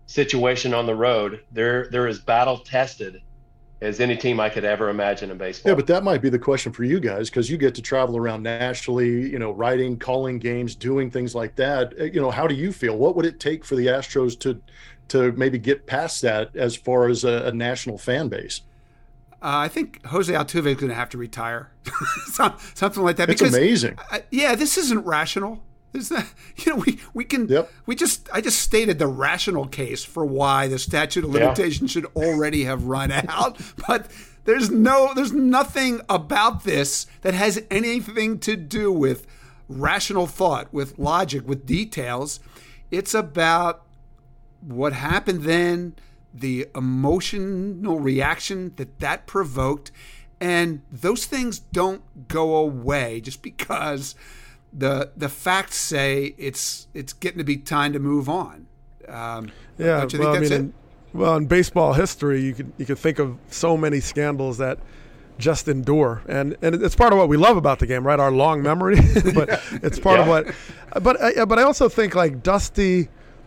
situation on the road, they're they're as battle tested as any team I could ever imagine in baseball. Yeah, but that might be the question for you guys, because you get to travel around nationally, you know, writing, calling games, doing things like that. You know, how do you feel? What would it take for the Astros to to maybe get past that as far as a, a national fan base? Uh, I think Jose Altuve is going to have to retire, something like that. It's because, amazing. Uh, yeah, this isn't rational. Is that, you know, we we can yep. we just I just stated the rational case for why the statute of limitations yeah. should already have run out, but there's no there's nothing about this that has anything to do with rational thought, with logic, with details. It's about what happened then, the emotional reaction that that provoked, and those things don't go away just because the the facts say it's it's getting to be time to move on. Um, yeah, don't you well, think that's I mean, in, well, in baseball history, you could you could think of so many scandals that just endure, and and it's part of what we love about the game, right? Our long memory, but it's part yeah. of what. But I, but I also think like Dusty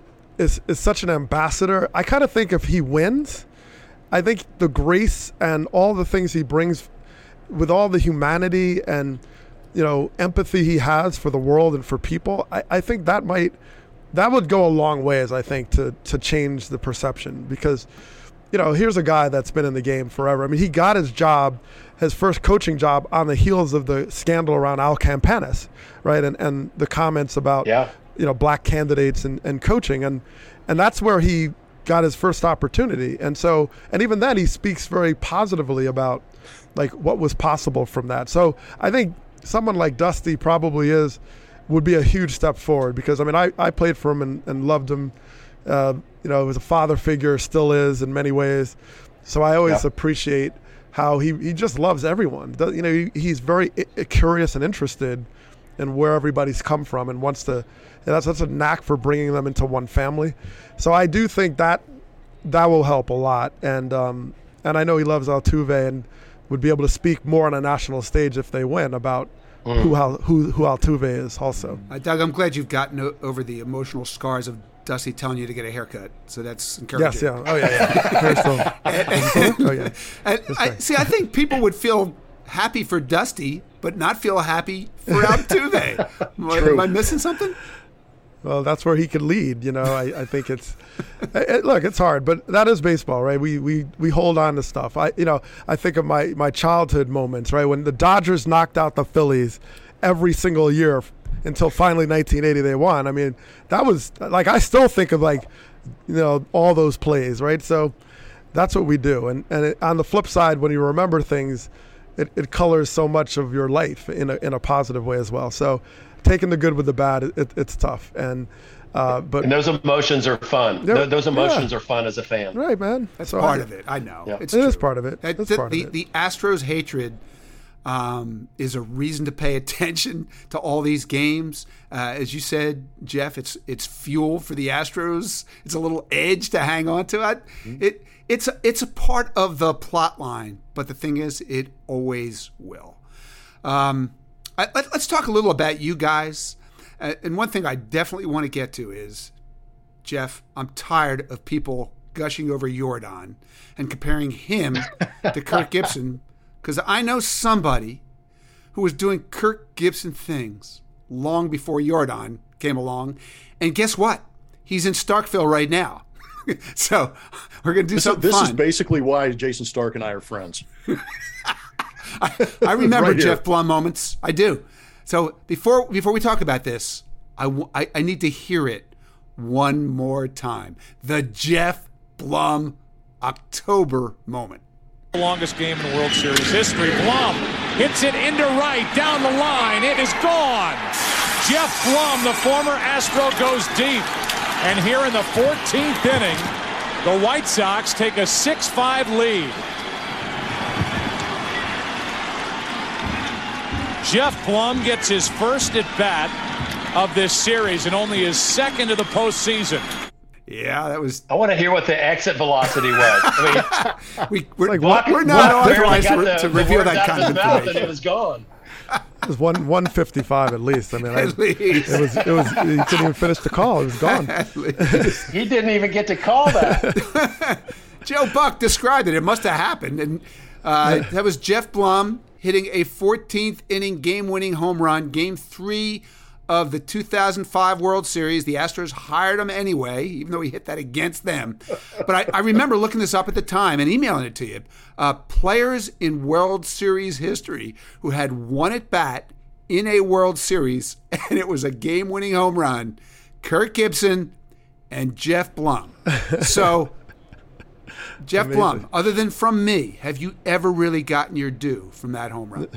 is is such an ambassador. I kind of think if he wins, I think the grace and all the things he brings, with all the humanity and, you know, empathy he has for the world and for people, I, I think that might, that would go a long ways, I think, to to change the perception. Because, you know, here's a guy that's been in the game forever. I mean, he got his job, his first coaching job, on the heels of the scandal around Al Campanis, right? And and the comments about, yeah. you know, black candidates and, and coaching. And, and that's where he got his first opportunity. And so, and even then he speaks very positively about, like, what was possible from that. So I think someone like Dusty probably is, would be a huge step forward, because, I mean, I, I played for him and, and loved him. Uh, you know, he was a father figure, still is in many ways. So I always yeah. appreciate how he, he just loves everyone. You know, he, he's very I- curious and interested in where everybody's come from, and wants to, and that's, that's a knack for bringing them into one family. So I do think that that will help a lot. And, um, and I know he loves Altuve and would be able to speak more on a national stage if they win about mm. who, who who Altuve is also. Uh, Doug, I'm glad you've gotten o- over the emotional scars of Dusty telling you to get a haircut. So that's encouraging. Yes, yeah. Oh, yeah, yeah. and, oh, yeah. And I, see, I think people would feel happy for Dusty, but not feel happy for Altuve. Am, am I missing something? Well, that's where he could lead. You know, I, I think it's it, look, it's hard, but that is baseball, right? We we we hold on to stuff. I you know, I think of my my childhood moments, right, when the Dodgers knocked out the Phillies every single year until finally nineteen eighty they won. I mean, that was like, I still think of, like, you know, all those plays, right? So that's what we do. And and it, on the flip side, when you remember things, it, it colors so much of your life in a in a positive way as well. So taking the good with the bad, it, it's tough. And uh, but and those emotions are fun. Th- those emotions yeah. are fun as a fan. Right, man. That's so part I, of it. I know. Yeah. It's it true. is part of it. That, That's the, part the, of it. the Astros hatred um, is a reason to pay attention to all these games. Uh, as you said, Jeff, it's it's fuel for the Astros. It's a little edge to hang on to. It, mm-hmm. it it's a, it's a part of the plot line, but the thing is, it always will. Um, I, let, let's talk a little about you guys. Uh, and one thing I definitely want to get to is, Jeff, I'm tired of people gushing over Yordan and comparing him to Kirk Gibson, because I know somebody who was doing Kirk Gibson things long before Yordan came along. And guess what? He's in Starkville right now. So we're going to do this something is, This fun. is basically why Jason Stark and I are friends. I, I remember right Jeff Blum moments. I do. So before before we talk about this, I, w- I, I need to hear it one more time. The Jeff Blum October moment. The longest game in World Series history. Blum hits it into right, down the line. It is gone. Jeff Blum, the former Astro, goes deep. And here in the fourteenth inning, the White Sox take a six five lead. Jeff Blum gets his first at-bat of this series and only his second of the postseason. Yeah, that was... I want to hear what the exit velocity was. I mean, we, we're, like, what, we're not authorized to, the, to reveal that kind of information. information. And it was gone. It was one one fifty five at least. I mean, I, At least. it was it was. He couldn't even finish the call. It was gone. He didn't even get to call that. Joe Buck described it. It must have happened, and uh, that was Jeff Blum hitting a fourteenth inning game-winning home run, Game Three of the two thousand five World Series. The Astros hired him anyway, even though he hit that against them. But I, I remember looking this up at the time and emailing it to you. Uh, players in World Series history who had one at bat in a World Series, and it was a game-winning home run: Kirk Gibson and Jeff Blum. So, Jeff Amazing. Blum, other than from me, have you ever really gotten your due from that home run?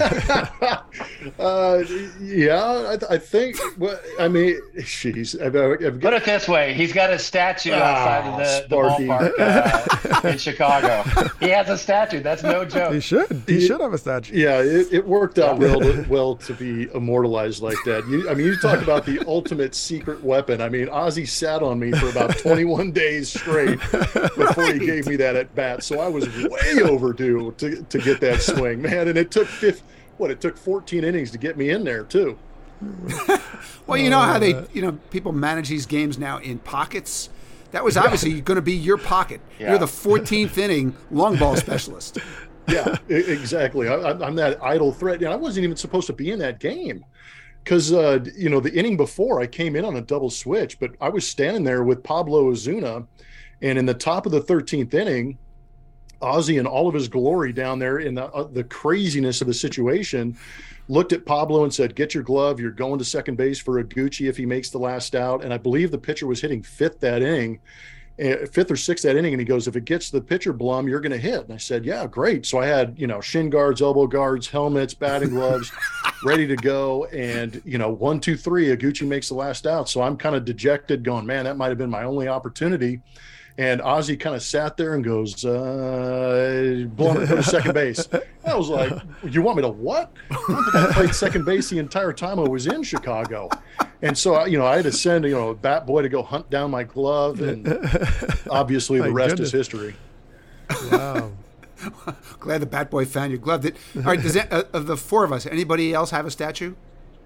uh, yeah, I, I think. Well, I mean, jeez. I've, I've Put it this way: he's got a statue outside of the, the Sparky. ballpark uh, in Chicago. He has a statue. That's no joke. He should. He should have a statue. Yeah, it, it worked out well to, well to be immortalized like that. You, I mean, you talk about the ultimate secret weapon. I mean, Ozzie sat on me for about twenty-one days straight before he gave me that at bat. So I was way overdue to, to get that swing, man. And it took fifth, what it took fourteen innings to get me in there too. Well, you know how they, you know, people manage these games now in pockets. That was obviously going to be your pocket. Yeah. You're the fourteenth inning long ball specialist. Yeah, e- exactly. I, I'm I'm that idle threat. You know, I wasn't even supposed to be in that game because, uh, you know, the inning before I came in on a double switch, but I was standing there with Pablo Ozuna, and in the top of the thirteenth inning, Ozzie in all of his glory down there in the, uh, the craziness of the situation looked at Pablo and said, "Get your glove. You're going to second base for Iguchi if he makes the last out." And I believe the pitcher was hitting fifth that inning. Uh, fifth or sixth that inning, and he goes, "If it gets the pitcher, Blum, you're going to hit." And I said, "Yeah, great." So I had, you know, shin guards, elbow guards, helmets, batting gloves, ready to go. And, you know, one, two, three, Iguchi makes the last out. So I'm kind of dejected going, man, that might have been my only opportunity. And Ozzie kind of sat there and goes, uh, Blum, go to second base. I was like, "You want me to what?" I don't think I played second base the entire time I was in Chicago. And so, you know, I had to send, you know, a bat boy to go hunt down my glove. And obviously the My rest goodness. is history. Wow. Glad the bat boy found your glove. Did, all right, does that, uh, of the four of us, anybody else have a statue?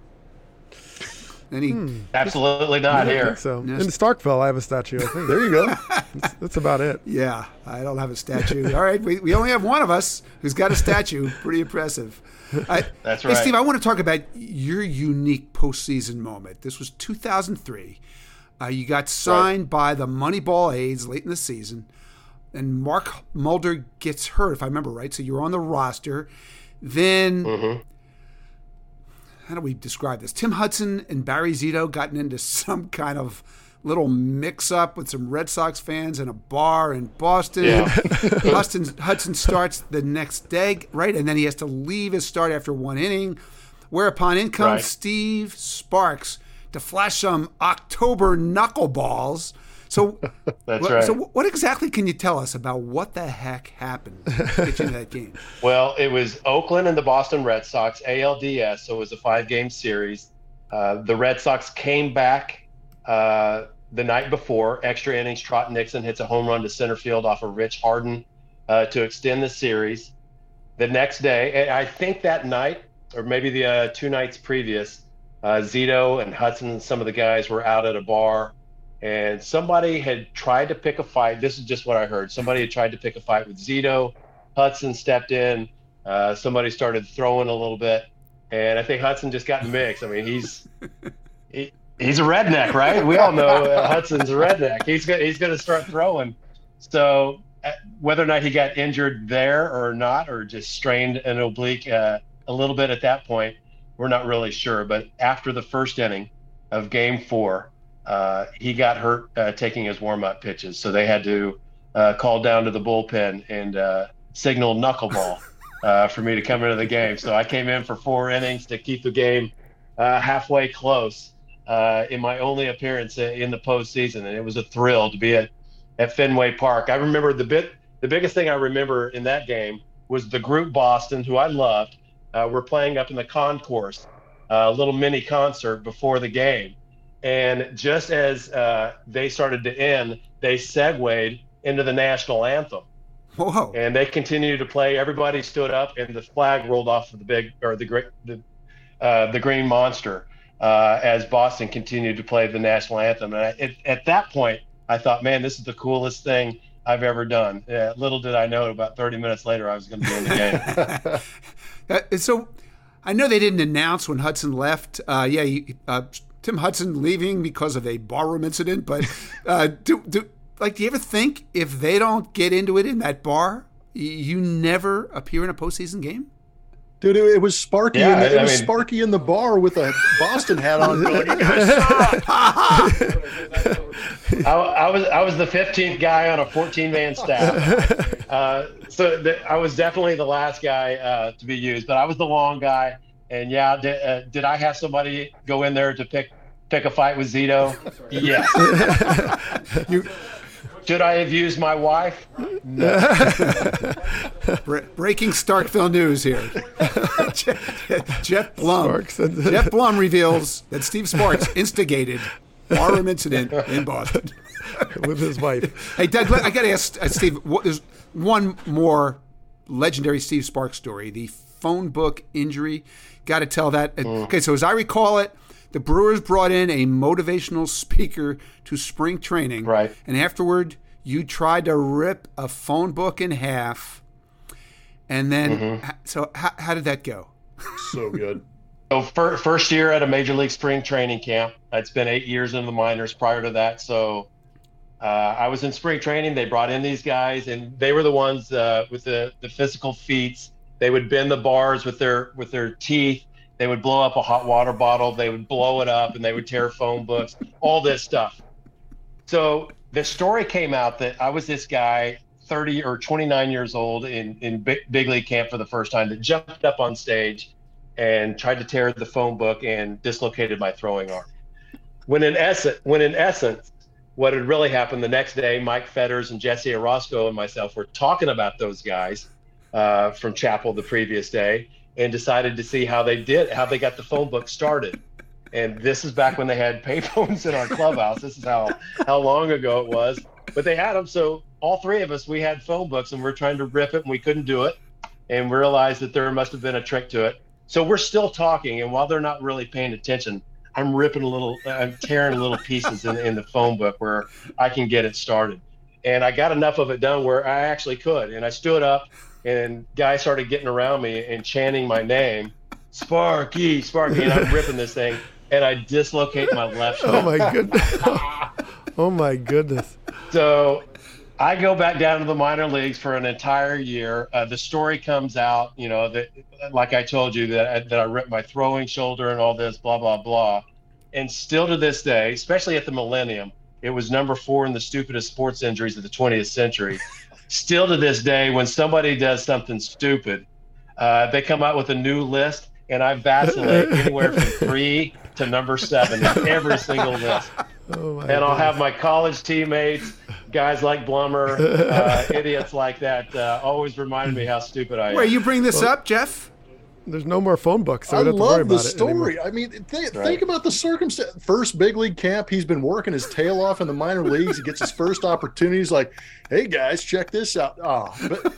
Any? Hmm. Absolutely not I don't here. think so. Yes. In Starkville, I have a statue. I think. There you go. That's, that's about it. Yeah, I don't have a statue. All right, we, we only have one of us who's got a statue. Pretty impressive. I, That's Hey, right. Steve, I want to talk about your unique postseason moment. This was two thousand three. Uh, you got signed by the Moneyball Aids late in the season, and Mark Mulder gets hurt, if I remember right. So you're on the roster. Then, Mm-hmm. how do we describe this? Tim Hudson and Barry Zito gotten into some kind of little mix-up with some Red Sox fans in a bar in Boston. Yeah. Hudson, Hudson starts the next day, right? And then he has to leave his start after one inning, whereupon in comes Right. Steve Sparks to flash some October knuckleballs. So, That's what, right. so what exactly can you tell us about what the heck happened to get you into that game? Well, it was Oakland and the Boston Red Sox, A L D S, so it was a five-game series. Uh, the Red Sox came back uh, the night before, extra innings. Trot Nixon hits a home run to center field off of Rich Harden uh, to extend the series. The next day, and I think that night, or maybe the uh, two nights previous, uh, Zito and Hudson and some of the guys were out at a bar, and somebody had tried to pick a fight. This is just what I heard. Somebody had tried to pick a fight with Zito. Hudson stepped in. Uh, somebody started throwing a little bit, and I think Hudson just got mixed. I mean, he's he, he's a redneck, right? We all know uh, Hudson's a redneck. He's go- he's going to start throwing. So uh, whether or not he got injured there or not, or just strained an oblique uh, a little bit at that point, we're not really sure. But after the first inning of Game Four, uh, he got hurt uh, taking his warm-up pitches, so they had to uh, call down to the bullpen and uh, signal knuckleball uh, for me to come into the game. So I came in for four innings to keep the game uh, halfway close uh, in my only appearance in the postseason, and it was a thrill to be at, at Fenway Park. I remember the bit, the biggest thing I remember in that game was the group Boston, who I loved. Uh, were playing up in the concourse, a little mini concert before the game. And just as uh, they started to end, they segued into the national anthem. Whoa! And they continued to play. Everybody stood up, and the flag rolled off of the big or the great the uh, the green monster uh, as Boston continued to play the national anthem. And I, it, at that point, I thought, man, this is the coolest thing I've ever done. Uh, little did I know, about thirty minutes later, I was going to be in the game. uh, so, I know they didn't announce when Hudson left. Uh, yeah, he, uh, Tim Hudson leaving because of a barroom incident. But uh, do do like do you ever think if they don't get into it in that bar, you never appear in a postseason game? Dude, it, it was Sparky. Yeah, in the, it I was mean, Sparky in the bar with a Boston hat on. Going, I, I was I was the fifteenth guy on a fourteen-man staff, uh, so the, I was definitely the last guy uh, to be used. But I was the long guy, and yeah, did, uh, did I have somebody go in there to pick pick a fight with Zito? Yes. you, Should I have used my wife? No. Breaking Starkville news here. Jeff, Jeff Blum. Jeff Blum reveals that Steve Sparks instigated barroom incident in Boston with his wife. Hey, Doug, I got to ask uh, Steve. What, there's one more legendary Steve Sparks story: the phone book injury. Got to tell that. Mm. Okay, so as I recall it, the Brewers brought in a motivational speaker to spring training. Right. And afterward, you tried to rip a phone book in half. And then, mm-hmm. so how, how did that go? So good. So fir- first year at a Major League spring training camp. I'd spent eight years in the minors prior to that. So uh, I was in spring training. They brought in these guys, and they were the ones uh, with the, the physical feats. They would bend the bars with their with their teeth. They would blow up a hot water bottle. They would blow it up, and they would tear phone books, all this stuff. So the story came out that I was this guy, thirty or twenty-nine years old in, in big, big league camp for the first time, that jumped up on stage and tried to tear the phone book and dislocated my throwing arm. When in essence, when in essence, what had really happened the next day, Mike Fetters and Jesse Orozco and myself were talking about those guys uh, from Chapel the previous day, and decided to see how they did, how they got the phone book started. And this is back when they had payphones in our clubhouse. This is how, how long ago it was. But they had them, so all three of us, we had phone books, and we're trying to rip it, and we couldn't do it. And we realized that there must have been a trick to it. So we're still talking, and while they're not really paying attention, I'm ripping a little, I'm tearing little pieces in, in the phone book where I can get it started. And I got enough of it done where I actually could. And I stood up, and guys started getting around me and chanting my name, Sparky, Sparky, and I'm ripping this thing, and I dislocate my left shoulder. Oh my goodness! Oh my goodness! So I go back down to the minor leagues for an entire year. Uh, the story comes out, you know, that like I told you that I, that I ripped my throwing shoulder and all this, blah blah blah, and still to this day, especially at the Millennium, it was number four in the stupidest sports injuries of the twentieth century. Still to this day, when somebody does something stupid, uh, they come out with a new list, and I vacillate anywhere from three to number seven in every single list. Oh and I'll have my college teammates, guys like Blummer, uh, idiots like that, uh, always remind me how stupid I am. Wait, you bring this well, up, Jeff? There's no more phone books, so I we don't have love to worry the about story. It I mean, th- right. think about the circumstance. First big league camp, he's been working his tail off in the minor leagues. He gets his first opportunity. He's like, "Hey guys, check this out." Oh, but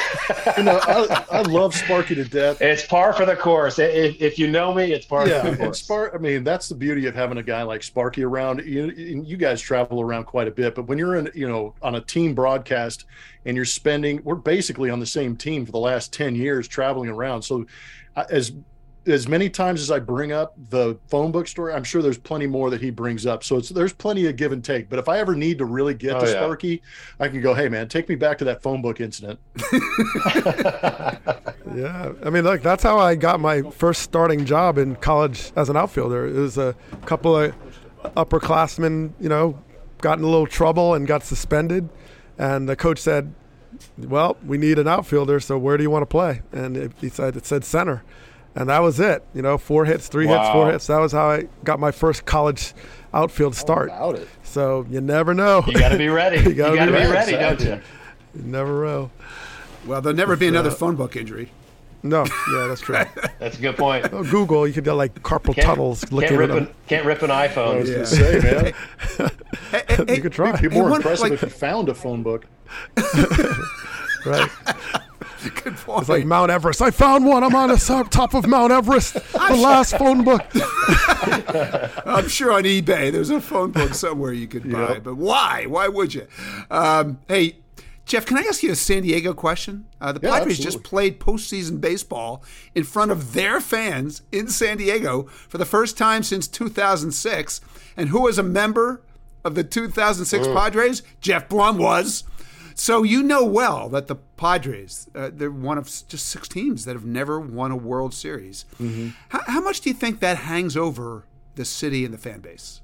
you know, I, I love Sparky to death. It's par for the course. If, if you know me, it's par yeah, for the course. Spar- I mean, that's the beauty of having a guy like Sparky around. You, you guys travel around quite a bit, but when you're in, you know, on a team broadcast and you're spending, we're basically on the same team for the last ten years traveling around. So as as many times as I bring up the phone book story, I'm sure there's plenty more that he brings up. So it's, there's plenty of give and take. But if I ever need to really get oh, to yeah. Sparky, I can go, "Hey man, take me back to that phone book incident." Yeah, I mean, look, that's how I got my first starting job in college as an outfielder. It was a couple of upperclassmen, you know, got in a little trouble and got suspended, and the coach said, "Well, we need an outfielder, so where do you want to play?" And it, he said it said center. And that was it. You know, four hits, three wow. hits, four hits. That was how I got my first college outfield start. How about it? So you never know. You got to be ready. you got to be, be ready, don't you? You never know. Well, there'll never be another uh, phone book injury. No, yeah, that's true. That's a good point. Oh, Google, you could get like carpal can't, tunnels looking can't at rip them. An, can't rip an iPhone. I was yeah. going to say, man. hey, hey, you could try. It'd be more hey, impressive like, if you found a phone book. Right. Good point. It's like Mount Everest. I found one. I'm on the top of Mount Everest. The last phone book. I'm sure on eBay there's a phone book somewhere you could buy. Yep. But why? Why would you? Um, hey, Jeff, can I ask you a San Diego question? Uh, the yeah, Padres absolutely. just played postseason baseball in front of their fans in San Diego for the first time since two thousand six. And who was a member of the two thousand six mm. Padres? Jeff Blum was. So you know well that the Padres, uh, they're one of just six teams that have never won a World Series. Mm-hmm. How, how much do you think that hangs over the city and the fan base?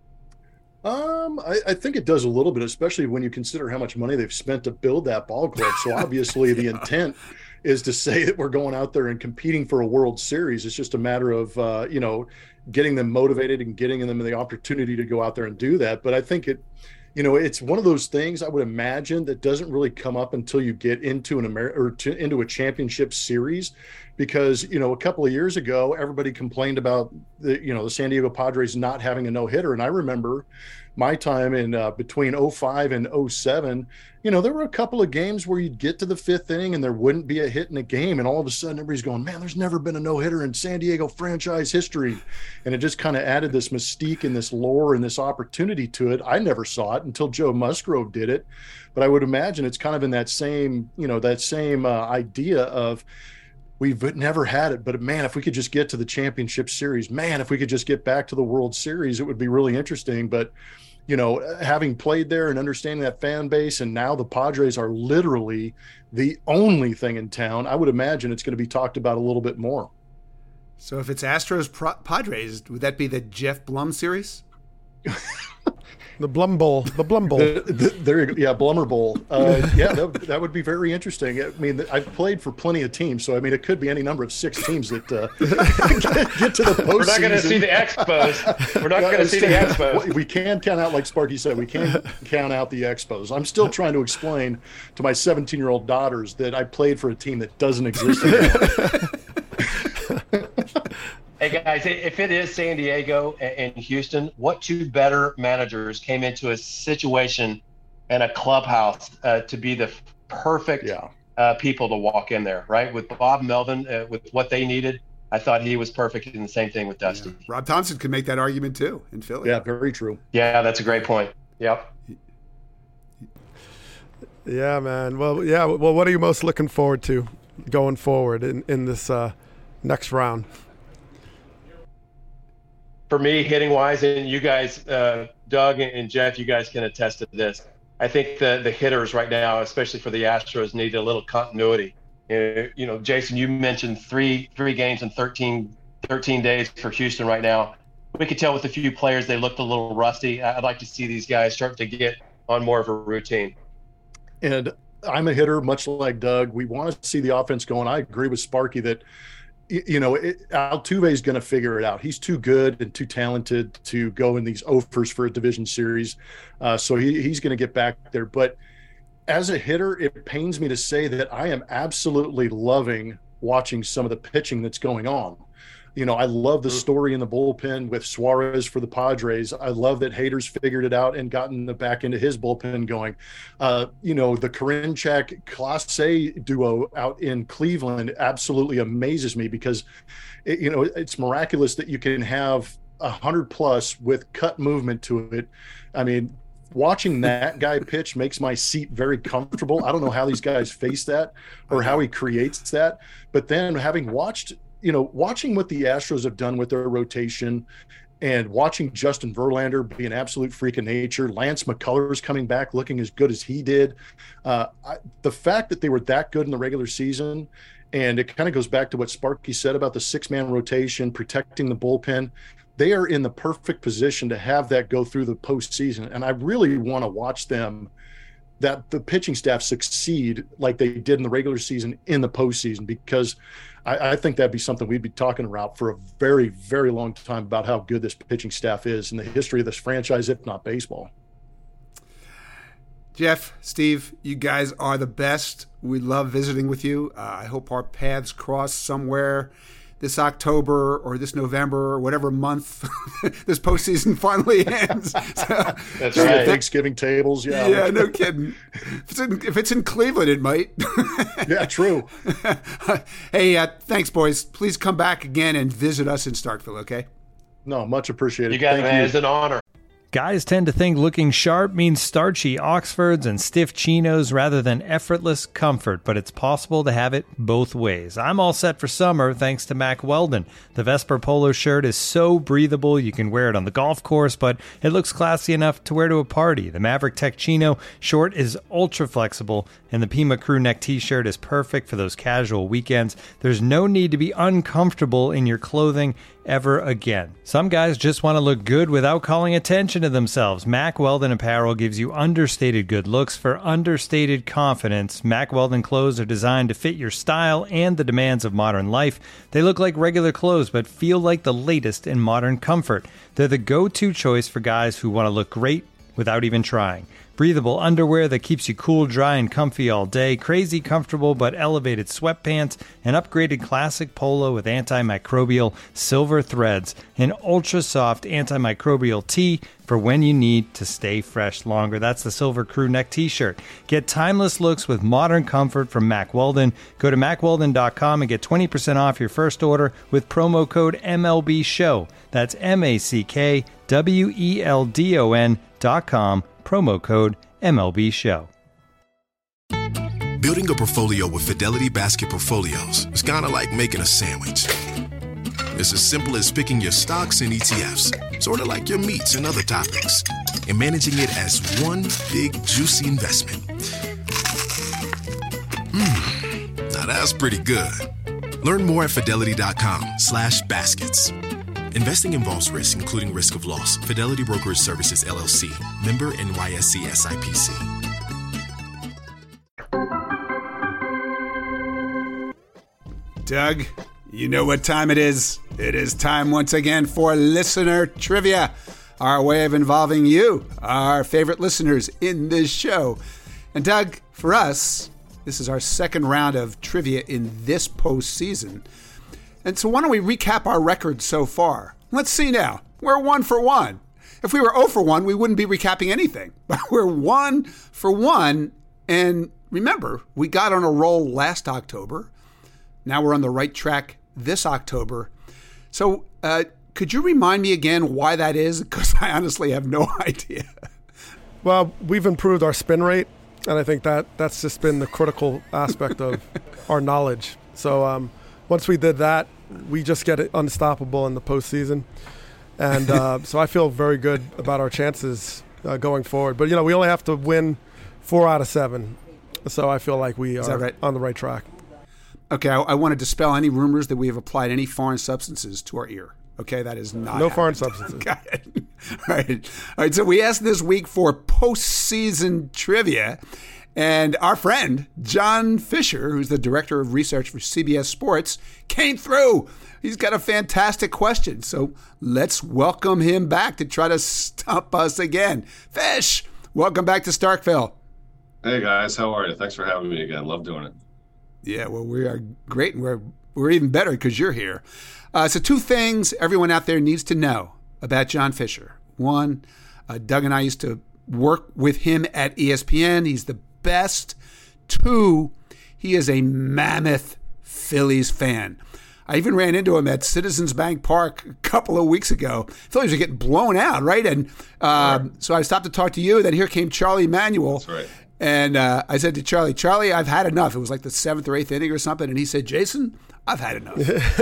Um, I, I think it does a little bit, especially when you consider how much money they've spent to build that ball club. So obviously yeah. the intent is to say that we're going out there and competing for a World Series. It's just a matter of, uh, you know, getting them motivated and getting them the opportunity to go out there and do that. But I think it, you know, it's one of those things I would imagine that doesn't really come up until you get into an Amer- or to, into a championship series, because, you know, a couple of years ago, everybody complained about the, you know, the San Diego Padres not having a no hitter. And I remember my time in uh, between oh five and oh seven, you know, there were a couple of games where you'd get to the fifth inning and there wouldn't be a hit in a game. And all of a sudden everybody's going, man, there's never been a no hitter in San Diego franchise history. And it just kind of added this mystique and this lore and this opportunity to it. I never saw it until Joe Musgrove did it. But I would imagine it's kind of in that same, you know, that same uh, idea of, we've never had it, but man, if we could just get to the championship series, man, if we could just get back to the World Series, it would be really interesting. But, you know, having played there and understanding that fan base, and now the Padres are literally the only thing in town, I would imagine it's going to be talked about a little bit more. So if it's Astros Pro- Padres, would that be the Jeff Blum series? The Blum Bowl. The Blum Bowl. the, the, there you go. Yeah, Blummer Bowl. Uh, yeah, that, that would be very interesting. I mean, I've played for plenty of teams, so I mean, it could be any number of six teams that uh, get, get to the postseason. We're not going to see the Expos. We're not going to see the Expos. We can count out, like Sparky said, we can count out the Expos. I'm still trying to explain to my seventeen-year-old daughters that I played for a team that doesn't exist anymore. Hey guys, if it is San Diego and Houston, what two better managers came into a situation and a clubhouse uh, to be the perfect yeah. uh, people to walk in there, right? With Bob Melvin, uh, with what they needed, I thought he was perfect, and the same thing with Dusty. Yeah. Rob Thompson could make that argument too in Philly. Yeah, very true. Yeah, that's a great point. Yep. Yeah, man. Well, yeah. Well, what are you most looking forward to going forward in in this uh, next round? For me, hitting wise, and you guys, uh, Doug and Jeff, you guys can attest to this. I think the the hitters right now, especially for the Astros, need a little continuity. Uh, you know, Jason, you mentioned three three games in thirteen, thirteen days for Houston right now. We could tell with a few players they looked a little rusty. I'd like to see these guys start to get on more of a routine. And I'm a hitter, much like Doug. We want to see the offense going. I agree with Sparky that, you know, it, Altuve is going to figure it out. He's too good and too talented to go in these offers for a division series. Uh, so he, he's going to get back there. But as a hitter, it pains me to say that I am absolutely loving watching some of the pitching that's going on. You know, I love the story in the bullpen with Suarez for the Padres. I love that Hader's figured it out and gotten the back into his bullpen going. Uh, you know, the Karinchak-Clase duo out in Cleveland absolutely amazes me because, it, you know, it's miraculous that you can have a hundred plus with cut movement to it. I mean, watching that guy pitch makes my seat very comfortable. I don't know how these guys face that or how he creates that. But then having watched – you know, watching what the Astros have done with their rotation and watching Justin Verlander be an absolute freak of nature, Lance McCullers coming back looking as good as he did. Uh, I, the fact that they were that good in the regular season, and it kind of goes back to what Sparky said about the six-man rotation, protecting the bullpen. They are in the perfect position to have that go through the postseason. And I really want to watch them, that the pitching staff succeed like they did in the regular season in the postseason, because I, I think that'd be something we'd be talking about for a very, very long time about how good this pitching staff is in the history of this franchise, if not baseball. Jeff, Steve, you guys are the best. We love visiting with you. Uh, I hope our paths cross somewhere this October or this November or whatever month this postseason finally ends. So, That's right. Thanksgiving tables, yeah. Yeah, no kidding. If it's in, if it's in Cleveland, it might. Yeah, true. Hey, uh, thanks, boys. Please come back again and visit us in Starkville, okay? No, much appreciated. You got it, Thank man. you. It's an honor. Guys tend to think looking sharp means starchy Oxfords and stiff chinos rather than effortless comfort, but it's possible to have it both ways. I'm all set for summer thanks to Mack Weldon. The Vesper polo shirt is so breathable you can wear it on the golf course, but it looks classy enough to wear to a party. The Maverick Tech Chino short is ultra flexible, and the Pima crew neck t-shirt is perfect for those casual weekends. There's no need to be uncomfortable in your clothing ever again. Some guys just want to look good without calling attention to themselves. Mack Weldon apparel gives you understated good looks for understated confidence. Mack Weldon clothes are designed to fit your style and the demands of modern life. They look like regular clothes but feel like the latest in modern comfort. They're the go-to choice for guys who want to look great without even trying. Breathable underwear that keeps you cool, dry, and comfy all day. Crazy comfortable but elevated sweatpants. An upgraded classic polo with antimicrobial silver threads. An ultra-soft antimicrobial tee for when you need to stay fresh longer. That's the Silver Crew Neck t-shirt. Get timeless looks with modern comfort from Mack Weldon. Go to mack weldon dot com and get twenty percent off your first order with promo code M L B show. That's M A C K W E L D O N dot com. Promo code M L B show. Building a portfolio with Fidelity Basket Portfolios is kind of like making a sandwich. It's as simple as picking your stocks and E T Fs, sort of like your meats and other toppings, and managing it as one big juicy investment. Mmm, now that's pretty good. Learn more at fidelity dot com slash baskets. Investing involves risk, including risk of loss. Fidelity Brokerage Services, L L C. Member N Y S E S I P C. Doug, you know what time it is. It is time once again for listener trivia. Our way of involving you, our favorite listeners in this show. And Doug, for us, this is our second round of trivia in this postseason. And so why don't we recap our record so far? Let's see now. We're one for one. If we were zero for one, we wouldn't be recapping anything. But we're one for one. And remember, we got on a roll last October. Now we're on the right track this October. So uh, could you remind me again why that is? Because I honestly have no idea. Well, we've improved our spin rate, and I think that that's just been the critical aspect of our knowledge. So um, once we did that, we just get it unstoppable in the postseason. And uh, so I feel very good about our chances uh, going forward. But, you know, we only have to win four out of seven. So I feel like we are right? on the right track. Okay, I, I want to dispel any rumors that we have applied any foreign substances to our ear. Okay, that is not No happening. foreign substances. Got it. All right. All right, so we asked this week for postseason trivia. And our friend, John Fisher, who's the director of research for C B S Sports, came through. He's got a fantastic question. So let's welcome him back to try to stump us again. Fish, welcome back to Starkville. Hey, guys. How are you? Thanks for having me again. Love doing it. Yeah, well, we are great. And we're, we're even better because you're here. Uh, so two things everyone out there needs to know about John Fisher. One, uh, Doug and I used to work with him at E S P N. He's the best. Two, he is a mammoth Phillies fan. I even ran into him at Citizens Bank Park a couple of weeks ago. Phillies are getting blown out, right? And uh, right. so I stopped to talk to you. Then here came Charlie Manuel. That's right. And uh, I said to Charlie, Charlie, I've had enough. It was like the seventh or eighth inning or something. And he said, Jason, I've had enough.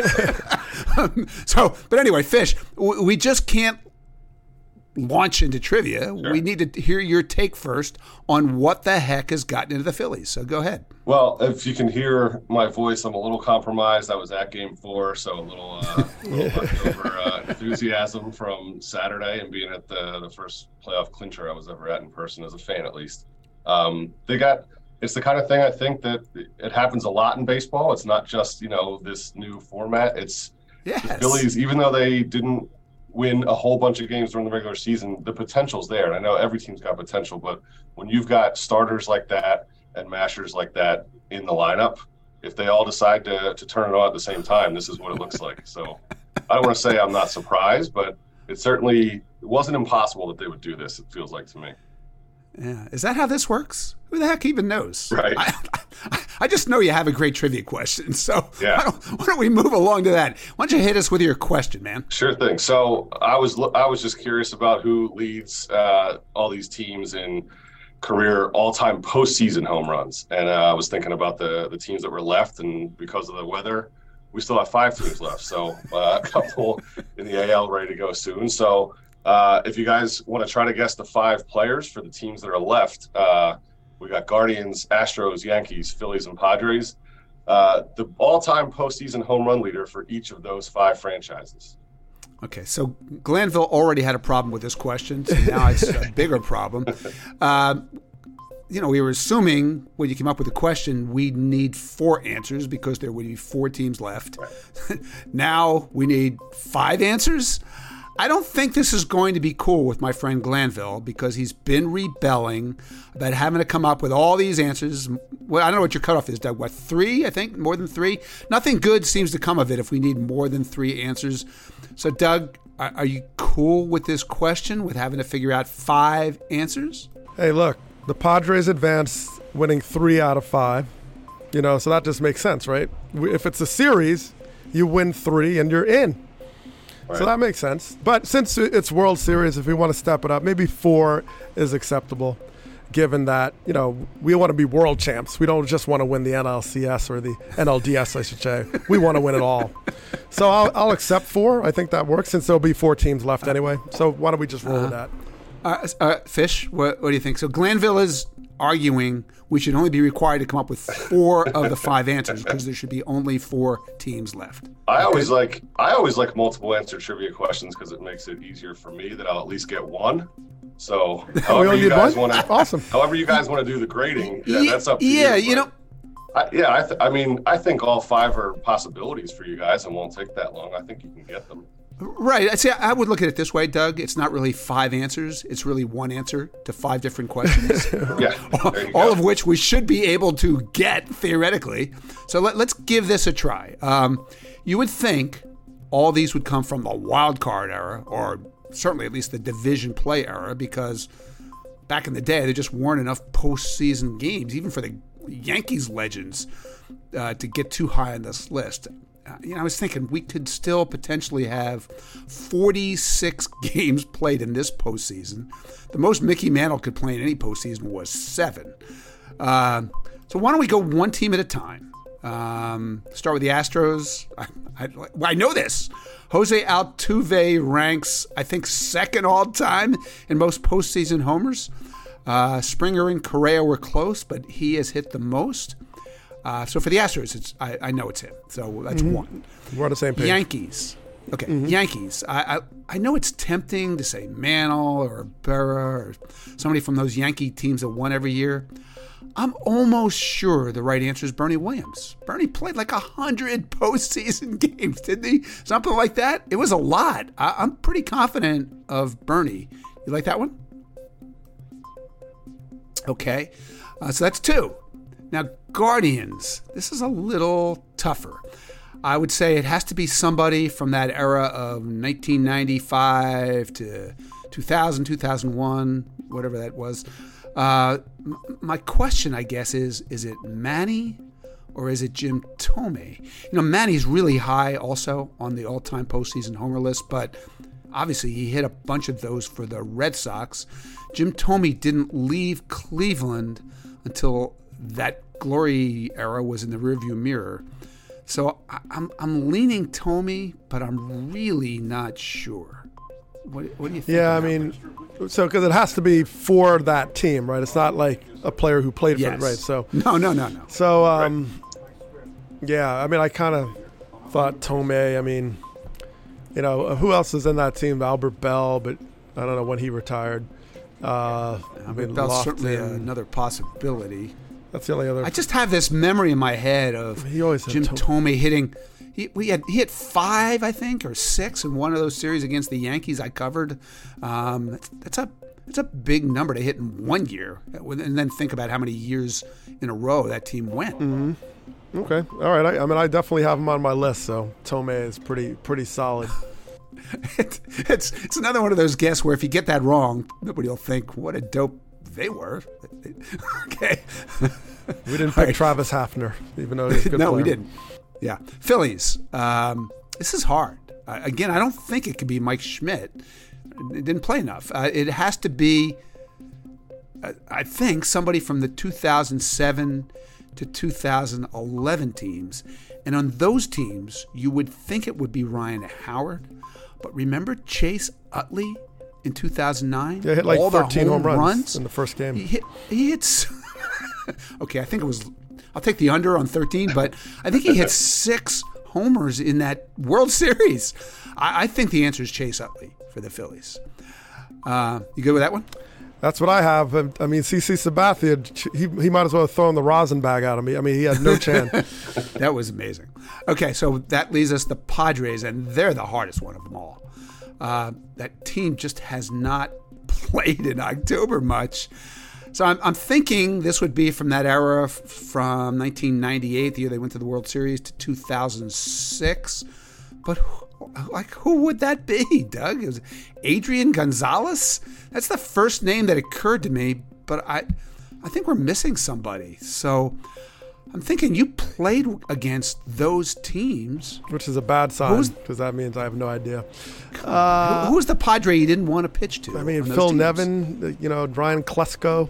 so, but anyway, Fish, we just can't launch into trivia. Sure. We need to hear your take first on what the heck has gotten into the Phillies. So go ahead. Well, if you can hear my voice, I'm a little compromised. I was at game four, so a little, uh, a little leftover uh, enthusiasm from Saturday and being at the, the first playoff clincher I was ever at in person as a fan, at least. Um, they got, it's the kind of thing I think that it happens a lot in baseball. It's not just, you know, this new format. It's yes. the Phillies, even though they didn't win a whole bunch of games during the regular season, the potential's there. And I know every team's got potential, but when you've got starters like that and mashers like that in the lineup, if they all decide to, to turn it on at the same time, this is what it looks like. So I don't want to say I'm not surprised, but it certainly it wasn't impossible that they would do this, it feels like to me. Yeah. Is that how this works? Who the heck even knows? Right. I, I, I just know you have a great trivia question. So yeah. why, don't, why don't we move along to that? Why don't you hit us with your question, man? Sure thing. So I was I was just curious about who leads uh, all these teams in career all-time postseason home runs. And uh, I was thinking about the, the teams that were left, and because of the weather, we still have five teams left. So uh, a couple in the A L ready to go soon. So Uh, if you guys want to try to guess the five players for the teams that are left, uh, we got Guardians, Astros, Yankees, Phillies, and Padres. Uh, the all-time postseason home run leader for each of those five franchises. Okay, so Glanville already had a problem with this question, so now it's a bigger problem. Uh, you know, we were assuming when you came up with the question, we'd need four answers because there would be four teams left. Now we need five answers. I don't think this is going to be cool with my friend Glanville because he's been rebelling about having to come up with all these answers. Well, I don't know what your cutoff is, Doug. What, three, I think? More than three? Nothing good seems to come of it if we need more than three answers. So, Doug, are, are you cool with this question, with having to figure out five answers? Hey, look, the Padres advanced winning three out of five. You know, so that just makes sense, right? If it's a series, you win three and you're in. Right. So that makes sense. But since it's World Series, if we want to step it up, maybe four is acceptable, given that, you know, we want to be world champs. We don't just want to win the N L C S or the N L D S, I should say. We want to win it all. So I'll, I'll accept four. I think that works, since there'll be four teams left anyway. So why don't we just roll uh-huh. with that? Uh, uh, Fish, what, what do you think? So Glanville is arguing we should only be required to come up with four of the five answers because there should be only four teams left. I okay. always like I always like multiple answer trivia questions because it makes it easier for me that I'll at least get one. So however you guys want to, awesome. However you guys want to do the grading, yeah, that's up to yeah, you. you know. I, yeah, I, th- I mean, I think all five are possibilities for you guys and won't take that long. I think you can get them. Right. I see. I would look at it this way, Doug. It's not really five answers. It's really one answer to five different questions. yeah. all, all of which we should be able to get theoretically. So let, let's give this a try. Um, you would think all these would come from the wild card era, or certainly at least the division play era, because back in the day there just weren't enough postseason games, even for the Yankees legends, uh, to get too high on this list. Uh, you know, I was thinking we could still potentially have forty-six games played in this postseason. The most Mickey Mantle could play in any postseason was seven. Uh, so why don't we go one team at a time? Um, start with the Astros. I, I, I know this. Jose Altuve ranks, I think, second all time in most postseason homers. Uh, Springer and Correa were close, but he has hit the most. Uh, so for the Astros, it's I, I know it's him. So that's mm-hmm. one. We're on the same page. Yankees. Okay, mm-hmm. Yankees. I, I I know it's tempting to say Mantle or Berra or somebody from those Yankee teams that won every year. I'm almost sure the right answer is Bernie Williams. Bernie played like a hundred postseason games, didn't he? Something like that. It was a lot. I, I'm pretty confident of Bernie. You like that one? Okay, uh, so that's two. Now, Guardians, this is a little tougher. I would say it has to be somebody from that era of nineteen ninety-five to two thousand, two thousand one, whatever that was. Uh, m- my question, I guess, is, is it Manny or is it Jim Thome? You know, Manny's really high also on the all-time postseason homer list, but obviously he hit a bunch of those for the Red Sox. Jim Thome didn't leave Cleveland until that glory era was in the rearview mirror. So I, I'm I'm leaning Thome, but I'm really not sure. What, what do you think? Yeah, I mean, so because it has to be for that team, right? It's not like a player who played yes. for it, right? So no, no, no, no. So um, right. yeah, I mean, I kind of thought Thome. I mean, you know, who else is in that team? Albert Bell, but I don't know when he retired. Uh, Albert I mean, Bell's certainly another possibility. That's the only other. I just have this memory in my head of he always Jim Thome hitting. He we had he hit five, I think, or six in one of those series against the Yankees I covered. Um, that's, that's a that's a big number to hit in one year, and then think about how many years in a row that team went. Mm-hmm. Okay. All right. I, I mean, I definitely have him on my list, so Tomei is pretty pretty solid. it's, it's it's another one of those guesses where if you get that wrong, nobody will think what a dope they were. Okay. We didn't pick right. Travis Hafner, even though he's a good no, player. we didn't. Yeah. Phillies. Um, this is hard. Uh, again, I don't think it could be Mike Schmidt. It didn't play enough. Uh, it has to be, uh, I think, somebody from the two thousand seven to two thousand eleven teams. And on those teams, you would think it would be Ryan Howard. But remember Chase Utley in two thousand nine? Yeah, hit like all thirteen the home, home runs, runs in the first game. He hit. He hits. Okay, I think it was. I'll take the under on thirteen, but I think he hit six homers in that World Series. I, I think the answer is Chase Utley for the Phillies. Uh, you good with that one? That's what I have. I mean, C C Sabathia, he he might as well have thrown the rosin bag out of me. I mean, he had no chance. That was amazing. Okay, so that leaves us the Padres, and they're the hardest one of them all. Uh, that team just has not played in October much. So I'm, I'm thinking this would be from that era f- from nineteen ninety-eight, the year they went to the World Series, to two thousand six. But who, like, who would that be, Doug? It was Adrian Gonzalez? That's the first name that occurred to me, but I, I think we're missing somebody. So I'm thinking you played against those teams. Which is a bad sign, because that means I have no idea. Uh, who was the Padre you didn't want to pitch to? I mean, Phil teams? Nevin, you know, Ryan Klesko.